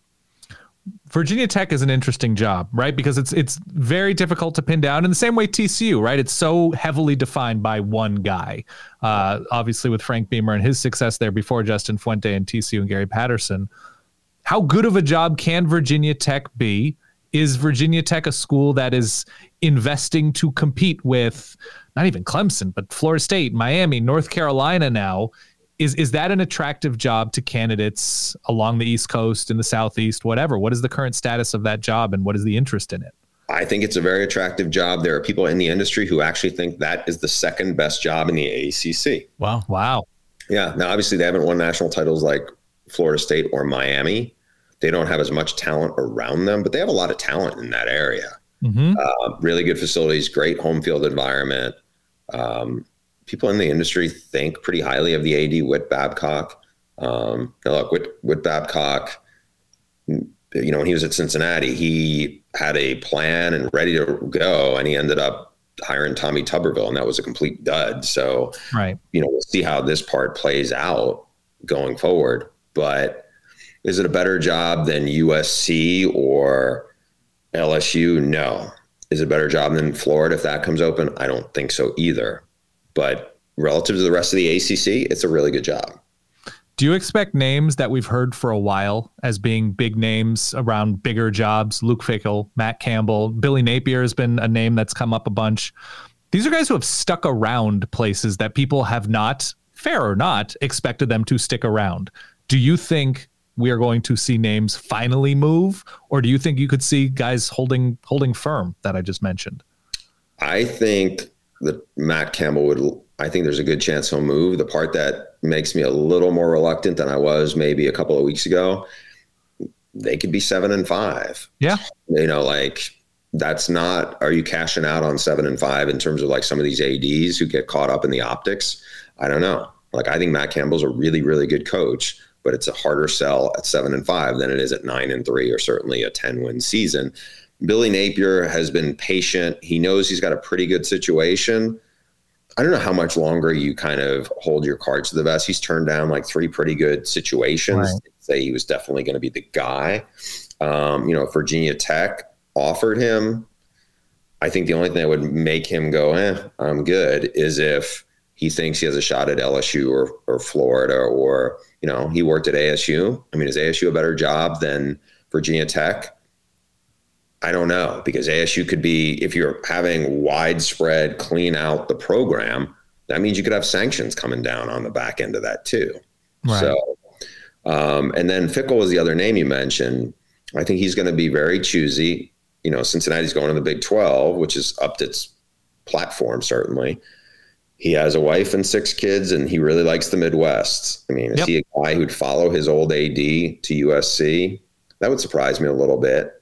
Virginia Tech is an interesting job, right? Because it's very difficult to pin down in the same way TCU, right? It's so heavily defined by one guy. Obviously with Frank Beamer and his success there before Justin Fuente and TCU and Gary Patterson. How good of a job can Virginia Tech be? Is Virginia Tech a school that is investing to compete with not even Clemson, but Florida State, Miami, North Carolina now? Is that an attractive job to candidates along the East Coast, in the Southeast, whatever? What is the current status of that job and what is the interest in it? I think it's a very attractive job. There are people in the industry who actually think that is the second best job in the ACC. Wow. Yeah. Now, obviously, they haven't won national titles like Florida State or Miami. They don't have as much talent around them, but they have a lot of talent in that area. Really good facilities, great home field environment. People in the industry think pretty highly of the AD, Whit Babcock. Look, Whit Babcock, when he was at Cincinnati, he had a plan and ready to go, and he ended up hiring Tommy Tuberville, and that was a complete dud. So, we'll see how this part plays out going forward. But is it a better job than USC or LSU? No. Is it a better job than Florida if that comes open? I don't think so either. But relative to the rest of the ACC, it's a really good job. Do you expect names that we've heard for a while as being big names around bigger jobs? Luke Fickell, Matt Campbell, Billy Napier has been a name that's come up a bunch. These are guys who have stuck around places that people have not, fair or not, expected them to stick around. Do you think we are going to see names finally move, or do you think you could see guys holding firm that I just mentioned? I think that Matt Campbell I think there's a good chance he'll move. The part that makes me a little more reluctant than I was maybe a couple of weeks ago, they could be 7-5. Yeah. That's not, are you cashing out on 7-5 in terms of like some of these ADs who get caught up in the optics? I don't know. I think Matt Campbell's a really, really good coach, but it's a harder sell at 7-5 than it is at 9-3 or certainly a 10-win season. Billy Napier has been patient. He knows he's got a pretty good situation. I don't know how much longer you kind of hold your cards to the vest. He's turned down like 3 pretty good situations. Right. Say he was definitely going to be the guy. If Virginia Tech offered him, I think the only thing that would make him go, I'm good, is if he thinks he has a shot at LSU or Florida, or, he worked at ASU. I mean, is ASU a better job than Virginia Tech? I don't know, because ASU could be, if you're having widespread clean out the program, that means you could have sanctions coming down on the back end of that too. Right. So, and then Fickell was the other name you mentioned. I think he's going to be very choosy. Cincinnati's going to the Big 12, which is upped its platform, certainly. He has a wife and 6 kids, and he really likes the Midwest. I mean, is he a guy who'd follow his old AD to USC? That would surprise me a little bit.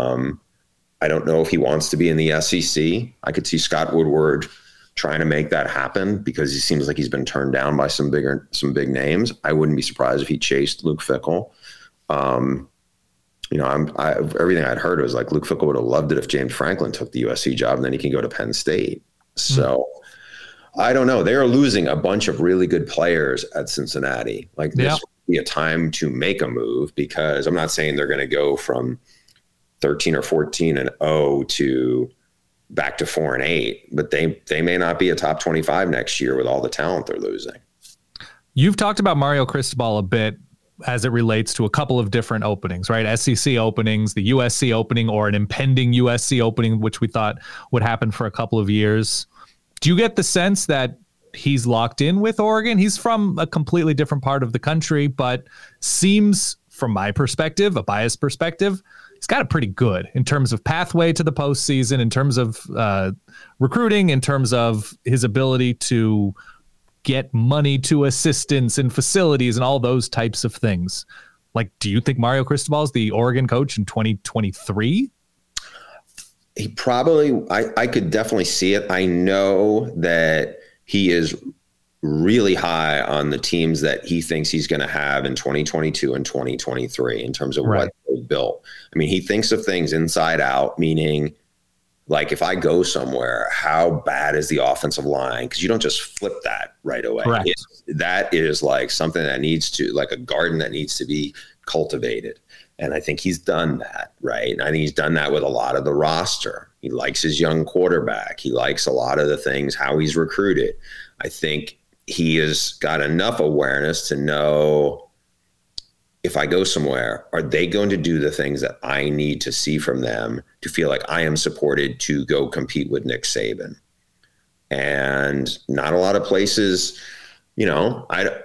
I don't know if he wants to be in the SEC. I could see Scott Woodward trying to make that happen because he seems like he's been turned down by some big names. I wouldn't be surprised if he chased Luke Fickell. Everything I'd heard was like Luke Fickell would have loved it if James Franklin took the USC job, and then he can go to Penn State. So I don't know. They are losing a bunch of really good players at Cincinnati. This would be a time to make a move, because I'm not saying they're going to go from 13 or 14-0 to back to 4-8, but they may not be a top 25 next year with all the talent they're losing. You've talked about Mario Cristobal a bit as it relates to a couple of different openings, right? SEC openings, the USC opening, or an impending USC opening, which we thought would happen for a couple of years. Do you get the sense that he's locked in with Oregon? He's from a completely different part of the country, but seems, from my perspective, a biased perspective, he's got it pretty good in terms of pathway to the postseason, in terms of recruiting, in terms of his ability to get money to assistants and facilities and all those types of things. Like, do you think Mario Cristobal is the Oregon coach in 2023? He probably, I could definitely see it. I know that he is really high on the teams that he thinks he's going to have in 2022 and 2023 in terms of what they built. I mean, he thinks of things inside out, meaning like if I go somewhere, how bad is the offensive line? Because you don't just flip that right away. That is like something that needs to, like a garden that needs to be cultivated. And I think he's done that, right? And I think he's done that with a lot of the roster. He likes his young quarterback. He likes a lot of the things, how he's recruited. I think he has got enough awareness to know if I go somewhere, are they going to do the things that I need to see from them to feel like I am supported to go compete with Nick Saban? And not a lot of places, you know,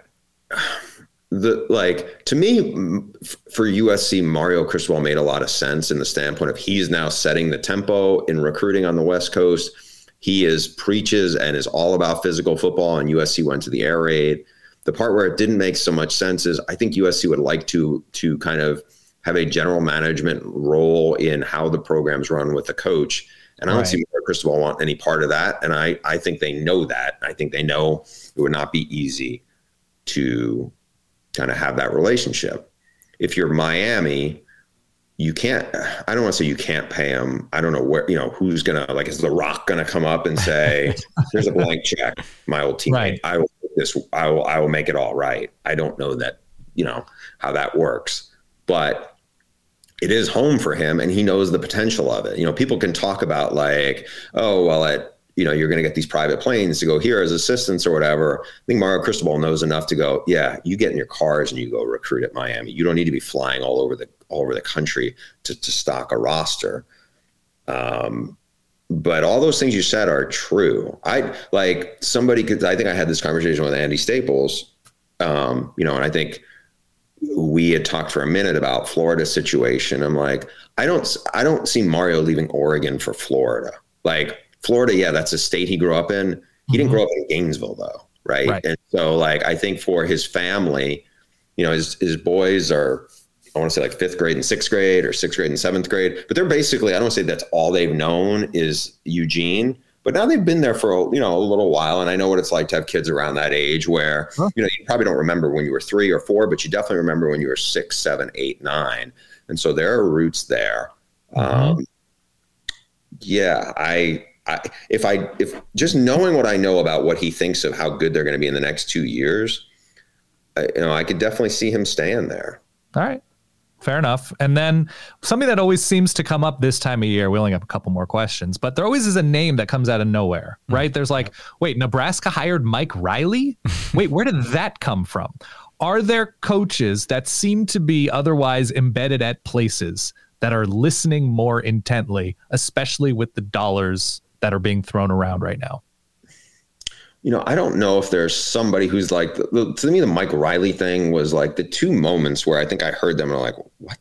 to me, for USC, Mario Cristobal made a lot of sense in the standpoint of he's now setting the tempo in recruiting on the West Coast. He preaches and is all about physical football, and USC went to the air raid. The part where it didn't make so much sense is I think USC would like to kind of have a general management role in how the program's run with the coach. And I don't see Mario Cristobal want any part of that. And I think they know that. I think they know it would not be easy to kind of have that relationship. If you're Miami, you can't, I don't want to say you can't pay him. I don't know where, you know, who's going to, like, is The Rock going to come up and say, here's a blank check, my old teammate. I will make it all right. I don't know that, you know, how that works, but it is home for him and he knows the potential of it. You know, people can talk about like, oh, well, you're going to get these private planes to go here as assistants or whatever. I think Mario Cristobal knows enough to go, yeah, you get in your cars and you go recruit at Miami. You don't need to be flying all over the country to stock a roster. But all those things you said are true. I think I had this conversation with Andy Staples, and I think we had talked for a minute about Florida's situation. I'm like, I don't see Mario leaving Oregon for Florida. Like Florida, yeah, that's a state he grew up in. He didn't grow up in Gainesville though. Right. And so like, I think for his family, his boys are, I want to say like 5th grade and 6th grade or 6th grade and 7th grade, but they're basically, I don't want to say that's all they've known is Eugene, but now they've been there for, a little while. And I know what it's like to have kids around that age where, you probably don't remember when you were 3 or 4, but you definitely remember when you were 6, 7, 8, 9. And so there are roots there. If just knowing what I know about what he thinks of how good they're going to be in the next 2 years, I could definitely see him staying there. All right. Fair enough. And then something that always seems to come up this time of year, we only have a couple more questions, but there always is a name that comes out of nowhere, right? There's like, wait, Nebraska hired Mike Riley? Wait, where did that come from? Are there coaches that seem to be otherwise embedded at places that are listening more intently, especially with the dollars that are being thrown around right now? I don't know if there's somebody who's like, to me, the Mike Riley thing was like the 2 moments where I think I heard them and I'm like, what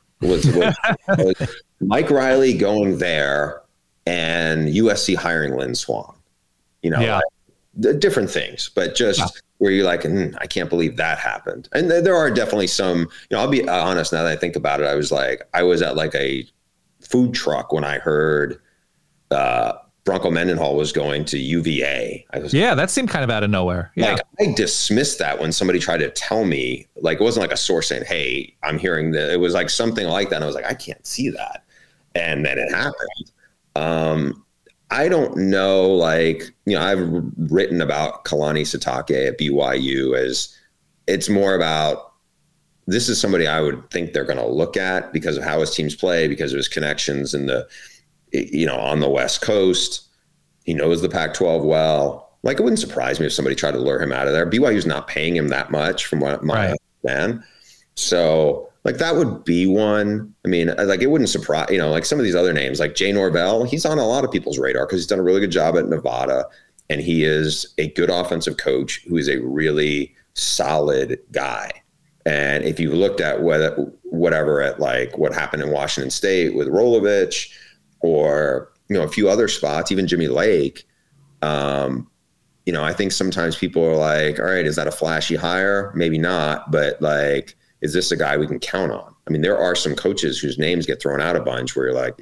the was Mike Riley going there and USC hiring Lynn Swann, like, the different things, but just where you're like, I can't believe that happened. And there are definitely some, I'll be honest, now that I think about it, I was at like a food truck when I heard, Bronco Mendenhall was going to UVA. That seemed kind of out of nowhere. Yeah. Like I dismissed that when somebody tried to tell me, like, it wasn't like a source saying, hey, I'm hearing that. It was like something like that. And I was like, I can't see that. And then it happened. I don't know, like, I've written about Kalani Sitake at BYU as it's more about, this is somebody I would think they're going to look at because of how his teams play, because of his connections in the, on the West Coast. He knows the Pac-12 well. Like, it wouldn't surprise me if somebody tried to lure him out of there. BYU's not paying him that much from what I understand. So, like, that would be one. I mean, like, it wouldn't surprise, like some of these other names, like Jay Norvell, he's on a lot of people's radar because he's done a really good job at Nevada. And he is a good offensive coach who is a really solid guy. And if you looked at whatever at like what happened in Washington State with Rolovich, or, a few other spots, even Jimmy Lake, I think sometimes people are like, all right, is that a flashy hire? Maybe not. But like, is this a guy we can count on? I mean, there are some coaches whose names get thrown out a bunch where you're like,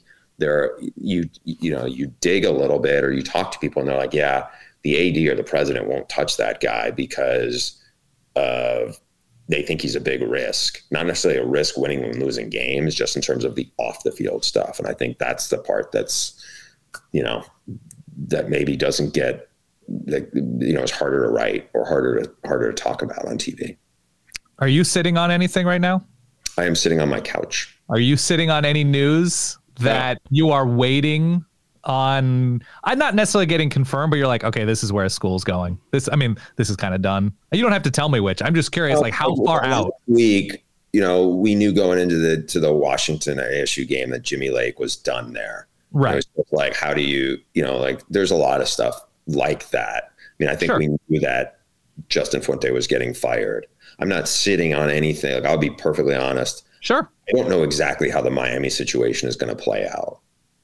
you dig a little bit, or you talk to people and they're like, yeah, the AD or the president won't touch that guy because they think he's a big risk, not necessarily a risk winning and losing games, just in terms of the off the field stuff. And I think that's the part that's, that maybe doesn't get, it's harder to write or harder to talk about on TV. Are you sitting on anything right now? I am sitting on my couch. Are you sitting on any news that you are waiting on? I'm not necessarily getting confirmed, but you're like, okay, this is where school's going. This is kind of done. You don't have to tell me which. I'm just curious, like how far out? Week, we knew going into the Washington ASU game that Jimmy Lake was done there. Right. It was like, how do you, there's a lot of stuff like that. I mean, I think we knew that Justin Fuente was getting fired. I'm not sitting on anything. Like, I'll be perfectly honest. Sure. I don't know exactly how the Miami situation is going to play out.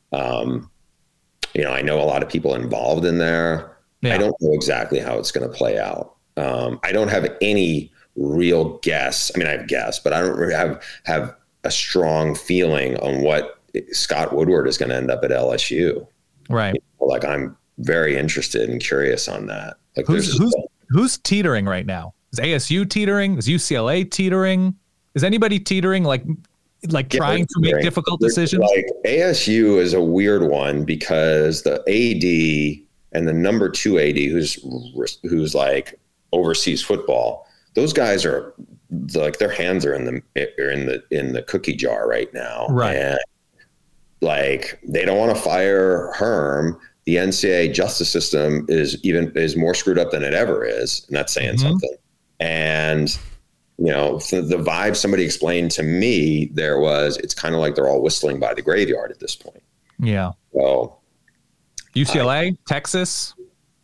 I know a lot of people involved in there. Yeah. I don't know exactly how it's going to play out. I don't have any real guess. I mean, I have guess, but I don't really have a strong feeling on what Scott Woodward is going to end up at LSU. Right. Like, I'm very interested and curious on that. Like, who's teetering right now? Is ASU teetering? Is UCLA teetering? Is anybody teetering? Like trying to make difficult decisions? Like, ASU is a weird one because the AD and the number 2 AD who's like oversees football, those guys are like, their hands are in the cookie jar right now. Right. And like, they don't want to fire Herm. The NCAA justice system is more screwed up than it ever is. And that's saying something. And, the vibe somebody explained to me there was, it's kind of like they're all whistling by the graveyard at this point. Yeah. So UCLA, Texas,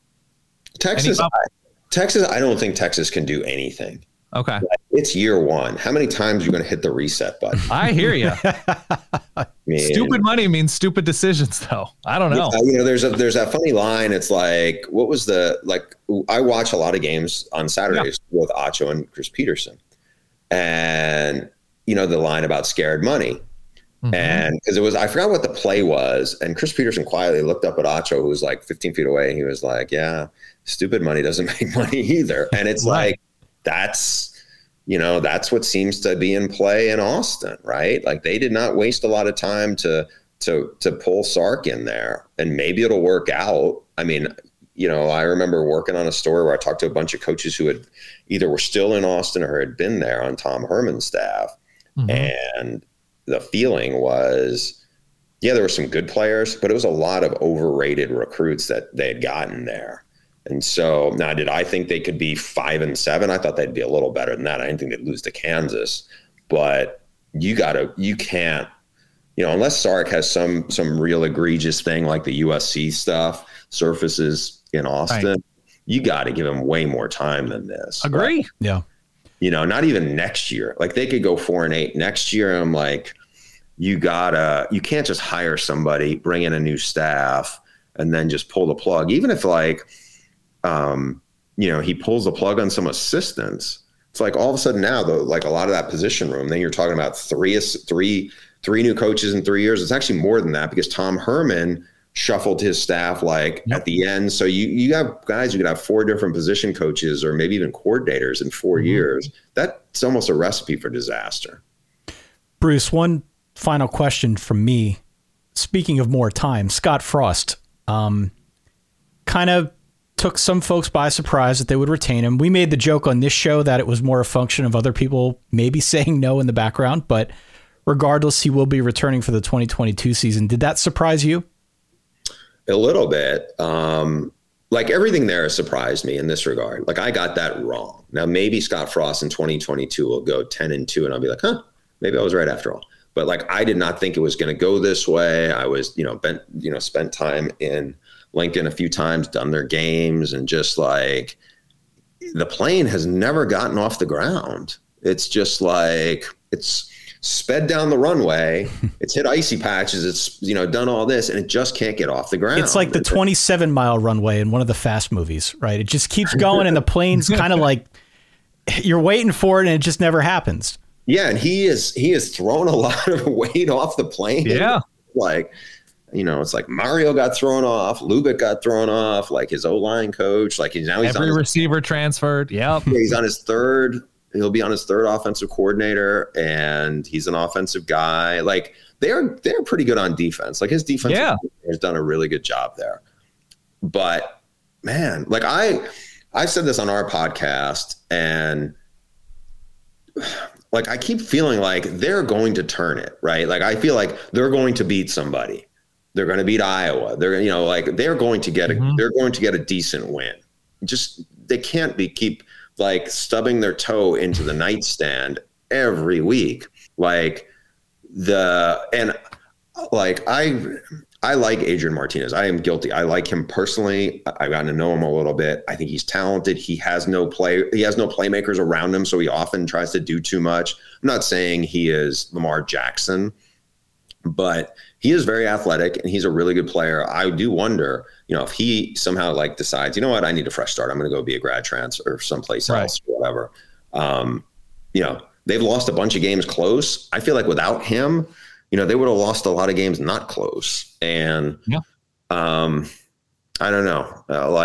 I don't think Texas can do anything. Okay. It's year one. How many times are you going to hit the reset button? I hear you. Stupid money means stupid decisions, though. I don't know. There's that funny line. It's like, I watch a lot of games on Saturdays with Acho and Chris Peterson. And, the line about scared money. Mm-hmm. And because I forgot what the play was. And Chris Peterson quietly looked up at Acho, who was like 15 feet away. And he was like, yeah, stupid money doesn't make money either. And it's like, that's what seems to be in play in Austin, right? Like, they did not waste a lot of time to pull Sark in there, and maybe it'll work out. I mean, I remember working on a story where I talked to a bunch of coaches who had either were still in Austin or had been there on Tom Herman's staff. Mm-hmm. And the feeling was, there were some good players, but it was a lot of overrated recruits that they had gotten there. And so now, did I think they could be 5-7? I thought they'd be a little better than that. I didn't think they'd lose to Kansas, but you can't, unless Sark has some real egregious thing like the USC stuff surfaces in Austin, right, you got to give him way more time than this. Agree. Right? Yeah. Not even next year. Like, they could go 4-8 next year. And I'm like, you can't just hire somebody, bring in a new staff, and then just pull the plug. Even if he pulls the plug on some assistants, it's like all of a sudden now, a lot of that position room, then you're talking about three new coaches in 3 years. It's actually more than that because Tom Herman shuffled his staff at the end. So you have guys who could have 4 different position coaches or maybe even coordinators in 4 years. That's almost a recipe for disaster. Bruce, one final question from me. Speaking of more time, Scott Frost kind of took some folks by surprise that they would retain him. We made the joke on this show that it was more a function of other people maybe saying no in the background, but regardless, he will be returning for the 2022 season. Did that surprise you? A little bit. Everything there surprised me in this regard. Like, I got that wrong. Now, maybe Scott Frost in 2022 will go 10-2 and I'll be like, maybe I was right after all. But I did not think it was going to go this way. I was, spent time in Lincoln a few times, done their games, and just the plane has never gotten off the ground. It's just it's sped down the runway. It's hit icy patches. It's, done all this, and it just can't get off the ground. It's like the 27-mile runway in one of the Fast movies, right? It just keeps going, and the plane's kind of you're waiting for it and it just never happens. Yeah, and he has thrown a lot of weight off the plane. Yeah. Like, it's like Mario got thrown off, Lubick got thrown off, like his O-line coach, like he's every receiver transferred. Yep. He's on his he'll be on his third offensive coordinator, and he's an offensive guy. Like they're pretty good on defense. Like his defense has done a really good job there. But man, like I've said this on our podcast, and like I keep feeling like they're going to turn it, right? Like I feel like they're going to beat somebody. They're going to beat Iowa. They're they're going to get a decent win. Just they can't keep like stubbing their toe into the nightstand every week. I like Adrian Martinez. I am guilty. I like him personally. I've gotten to know him a little bit. I think he's talented. He has no playmakers around him, so he often tries to do too much. I'm not saying he is Lamar Jackson, but he is very athletic and he's a really good player. I do wonder, if he somehow like decides, you know what, I need a fresh start. I'm going to go be a grad transfer someplace else, or whatever. They've lost a bunch of games close. I feel like without him, they would have lost a lot of games not close. And I don't know,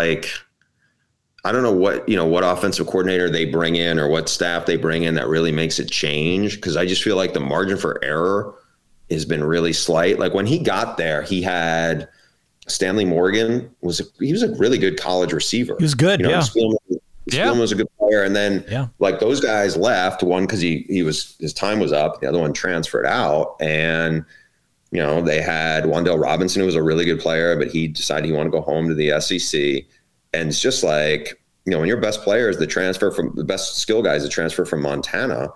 I don't know what offensive coordinator they bring in or what staff they bring in that really makes it change. Cause I just feel like the margin for error has been really slight. Like when he got there, he had Stanley Morgan he was a really good college receiver. He was good. Spielman was a good player. And then like those guys left, one cause his time was up. The other one transferred out, and they had Wan'Dale Robinson, who was a really good player, but he decided he wanted to go home to the SEC. And it's just like, when your best player is the best skill guys, the transfer from Montana,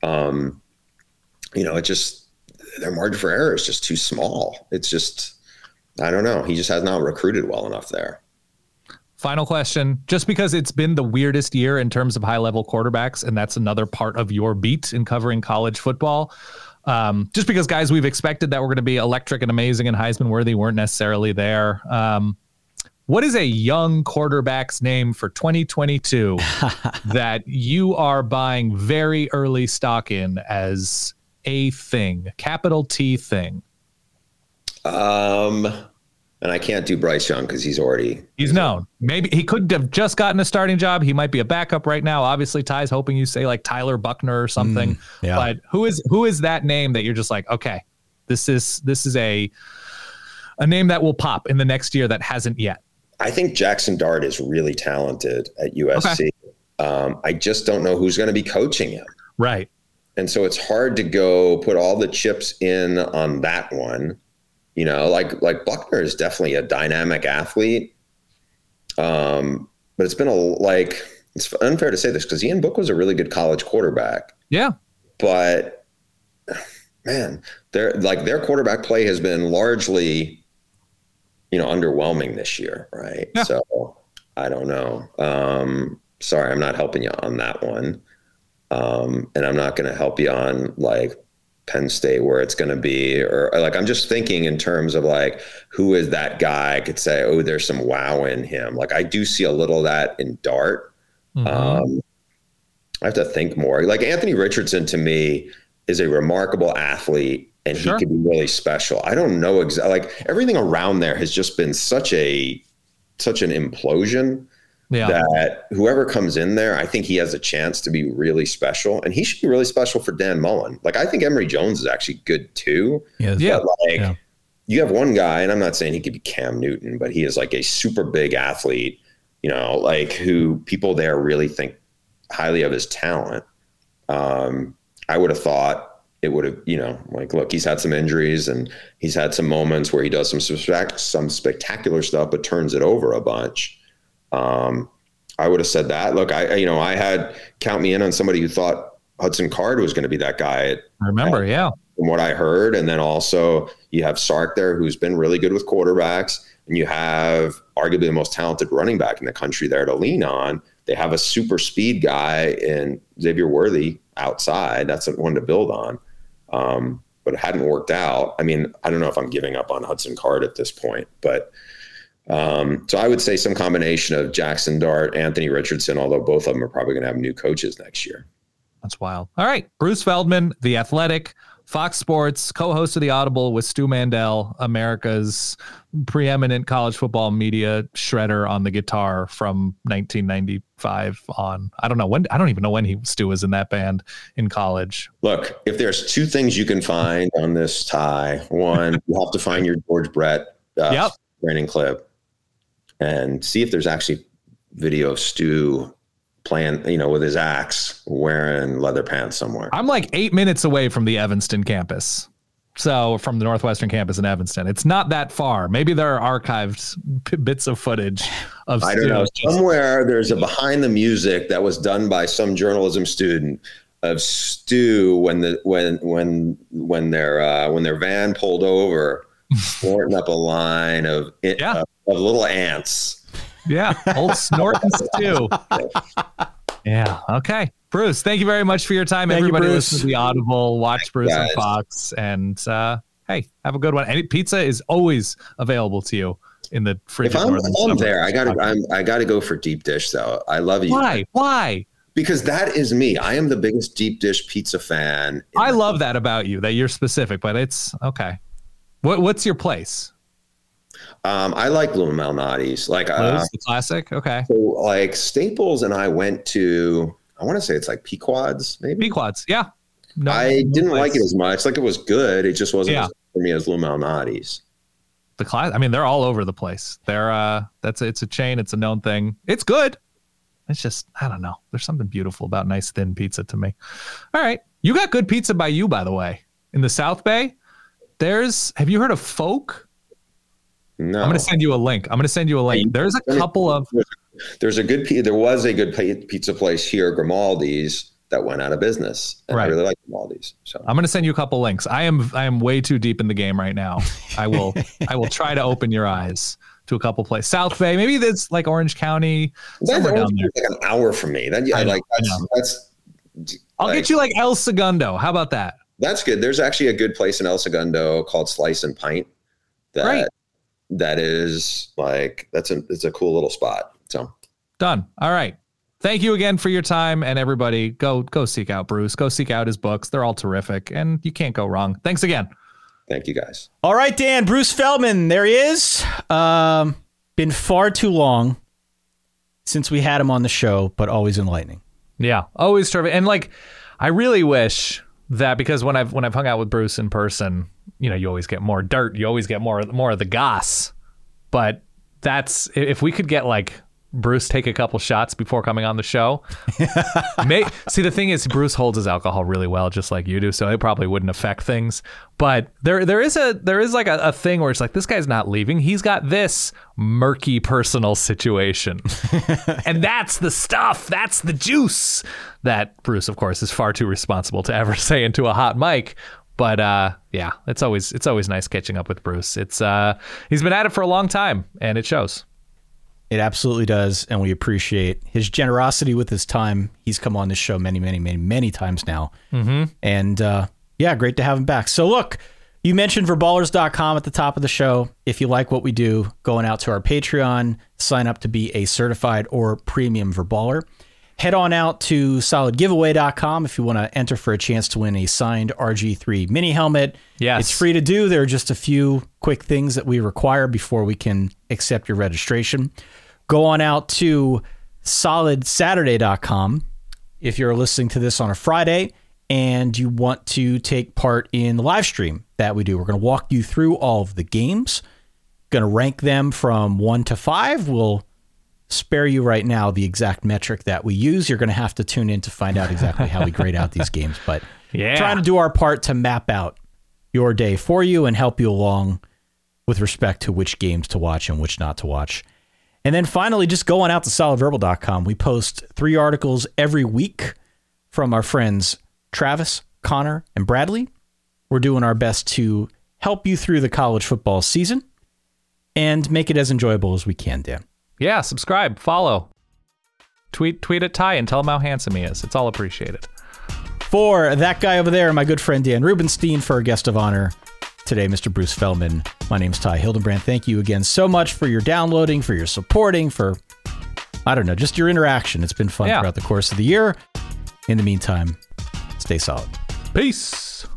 it just, their margin for error is just too small. It's just, I don't know. He just has not recruited well enough there. Final question, just because it's been the weirdest year in terms of high-level quarterbacks, and that's another part of your beat in covering college football, just because guys we've expected that were going to be electric and amazing and Heisman-worthy weren't necessarily there. What is a young quarterback's name for 2022 that you are buying very early stock in as a thing, capital T thing? And I can't do Bryce Young because he's known. Maybe he could have just gotten a starting job. He might be a backup right now. Obviously, Ty's hoping you say like Tyler Buckner or something. But who is that name that you're just like, okay, this is a name that will pop in the next year that hasn't yet? I think Jackson Dart is really talented at USC. Okay. I just don't know who's going to be coaching him. Right. And so it's hard to go put all the chips in on that one. Like Buckner is definitely a dynamic athlete. But it's been it's unfair to say this because Ian Book was a really good college quarterback. Yeah. But man, their quarterback play has been largely, underwhelming this year. Right. Yeah. So I don't know. Sorry, I'm not helping you on that one. And I'm not going to help you on Penn State where it's going to be, or I'm just thinking in terms of who is that guy I could say, oh, there's some wow in him. I do see a little of that in Dart. Mm-hmm. I have to think more. Anthony Richardson to me is a remarkable athlete, and he could be really special. I don't know exactly. Everything around there has just been such an implosion. Yeah. That whoever comes in there, I think he has a chance to be really special, and he should be really special for Dan Mullen. I think Emory Jones is actually good too. Yes. But you have one guy, and I'm not saying he could be Cam Newton, but he is a super big athlete, who people there really think highly of his talent. I would have thought it would have, look, he's had some injuries and he's had some moments where he does some spectacular stuff, but turns it over a bunch. I would have said that. Look, I had count me in on somebody who thought Hudson Card was going to be that guy. I remember, from what I heard. And then also you have Sark there, who's been really good with quarterbacks, and you have arguably the most talented running back in the country there to lean on. They have a super speed guy in Xavier Worthy outside. That's one to build on. But it hadn't worked out. I mean, I don't know if I'm giving up on Hudson Card at this point, but So I would say some combination of Jackson Dart, Anthony Richardson, although both of them are probably going to have new coaches next year. That's wild. All right. Bruce Feldman, The Athletic, Fox Sports, co-host of The Audible with Stu Mandel, America's preeminent college football media shredder on the guitar from 1995 on. I don't know when. I don't even know when Stu was in that band in college. Look, if there's two things you can find on this tie, one, you have to find your George Brett training clip and see if there's actually video of Stu playing, with his axe, wearing leather pants somewhere. I'm like 8 minutes away from the Evanston campus. So from the Northwestern campus in Evanston, it's not that far. Maybe there are archived bits of footage of I don't know. Somewhere there's a behind the music that was done by some journalism student of Stu when their van pulled over, snorting up a line of little ants. Yeah, old snorting Stu. Yeah. Okay. Bruce, thank you very much for your time. Everybody listen to The Audible, watch Bruce on Fox, and hey, have a good one. And pizza is always available to you in the fridge. If I'm there, I gotta go for deep dish though. I love you. Why? Because that is me. I am the biggest deep dish pizza fan. I love that about you, that you're specific, but it's okay. What's your place? I like Lou Malnati's, like the classic. Okay. So like Staples and I went to, I want to say it's like Pequod's, maybe. Pequod's, yeah. I didn't like it as much. Like it was good. It just wasn't as for me as Lou Malnati's. The class. I mean, they're all over the place. They're it's a chain. It's a known thing. It's good. It's just, I don't know. There's something beautiful about nice thin pizza to me. All right, you got good pizza by you, by the way, in the South Bay. Have you heard of Folk? No. I'm going to send you a link. There's a couple of. There was a good pizza place here, Grimaldi's, that went out of business. And I really like Grimaldi's. So I'm going to send you a couple links. I am way too deep in the game right now. I will try to open your eyes to a couple places. South Bay, maybe that's like Orange County. Somewhere down there. Like an hour from me. I'll get you like El Segundo. How about that? That's good. There's actually a good place in El Segundo called Slice and Pint. That is like it's a cool little spot. So done. All right. Thank you again for your time, and everybody go seek out Bruce. Go seek out his books. They're all terrific, and you can't go wrong. Thanks again. Thank you, guys. All right, Dan. Bruce Feldman. There he is. Been far too long since we had him on the show, but always enlightening. Yeah, always terrific. And like, I really wish that, because when I've hung out with Bruce in person, you always get more dirt. You always get more of the goss. But that's, if we could get like Bruce take a couple shots before coming on the show. See, the thing is, Bruce holds his alcohol really well, just like you do, so it probably wouldn't affect things. But there is like a thing where it's like, this guy's not leaving. He's got this murky personal situation. And that's the stuff. That's the juice that Bruce, of course, is far too responsible to ever say into a hot mic. But yeah, it's always nice catching up with Bruce. It's he's been at it for a long time, and it shows. It absolutely does, and we appreciate his generosity with his time. He's come on this show many, many, many, many times now. Mm-hmm. And yeah, great to have him back. So look, you mentioned Verballers.com at the top of the show. If you like what we do, going out to our Patreon, sign up to be a certified or premium Verballer. Head on out to solidgiveaway.com if you want to enter for a chance to win a signed RG3 mini helmet. Yes. It's free to do. There are just a few quick things that we require before we can accept your registration. Go on out to solidsaturday.com if you're listening to this on a Friday and you want to take part in the live stream that we do. We're going to walk you through all of the games, going to rank them from 1 to 5. We'll spare you right now the exact metric that we use. You're going to have to tune in to find out exactly how we grade out these games. But trying to do our part to map out your day for you and help you along with respect to which games to watch and which not to watch. And then finally, just going out to solidverbal.com. We post 3 articles every week from our friends Travis, Connor, and Bradley. We're doing our best to help you through the college football season and make it as enjoyable as we can, Dan. Yeah, subscribe, follow, tweet at Ty and tell him how handsome he is. It's all appreciated. For that guy over there, my good friend Dan Rubenstein, for our guest of honor, today, Mr. Bruce Feldman. My name's Ty Hildenbrand. Thank you again so much for your downloading, for your supporting, for, I don't know, just your interaction. It's been fun throughout the course of the year. In the meantime, stay solid. Peace.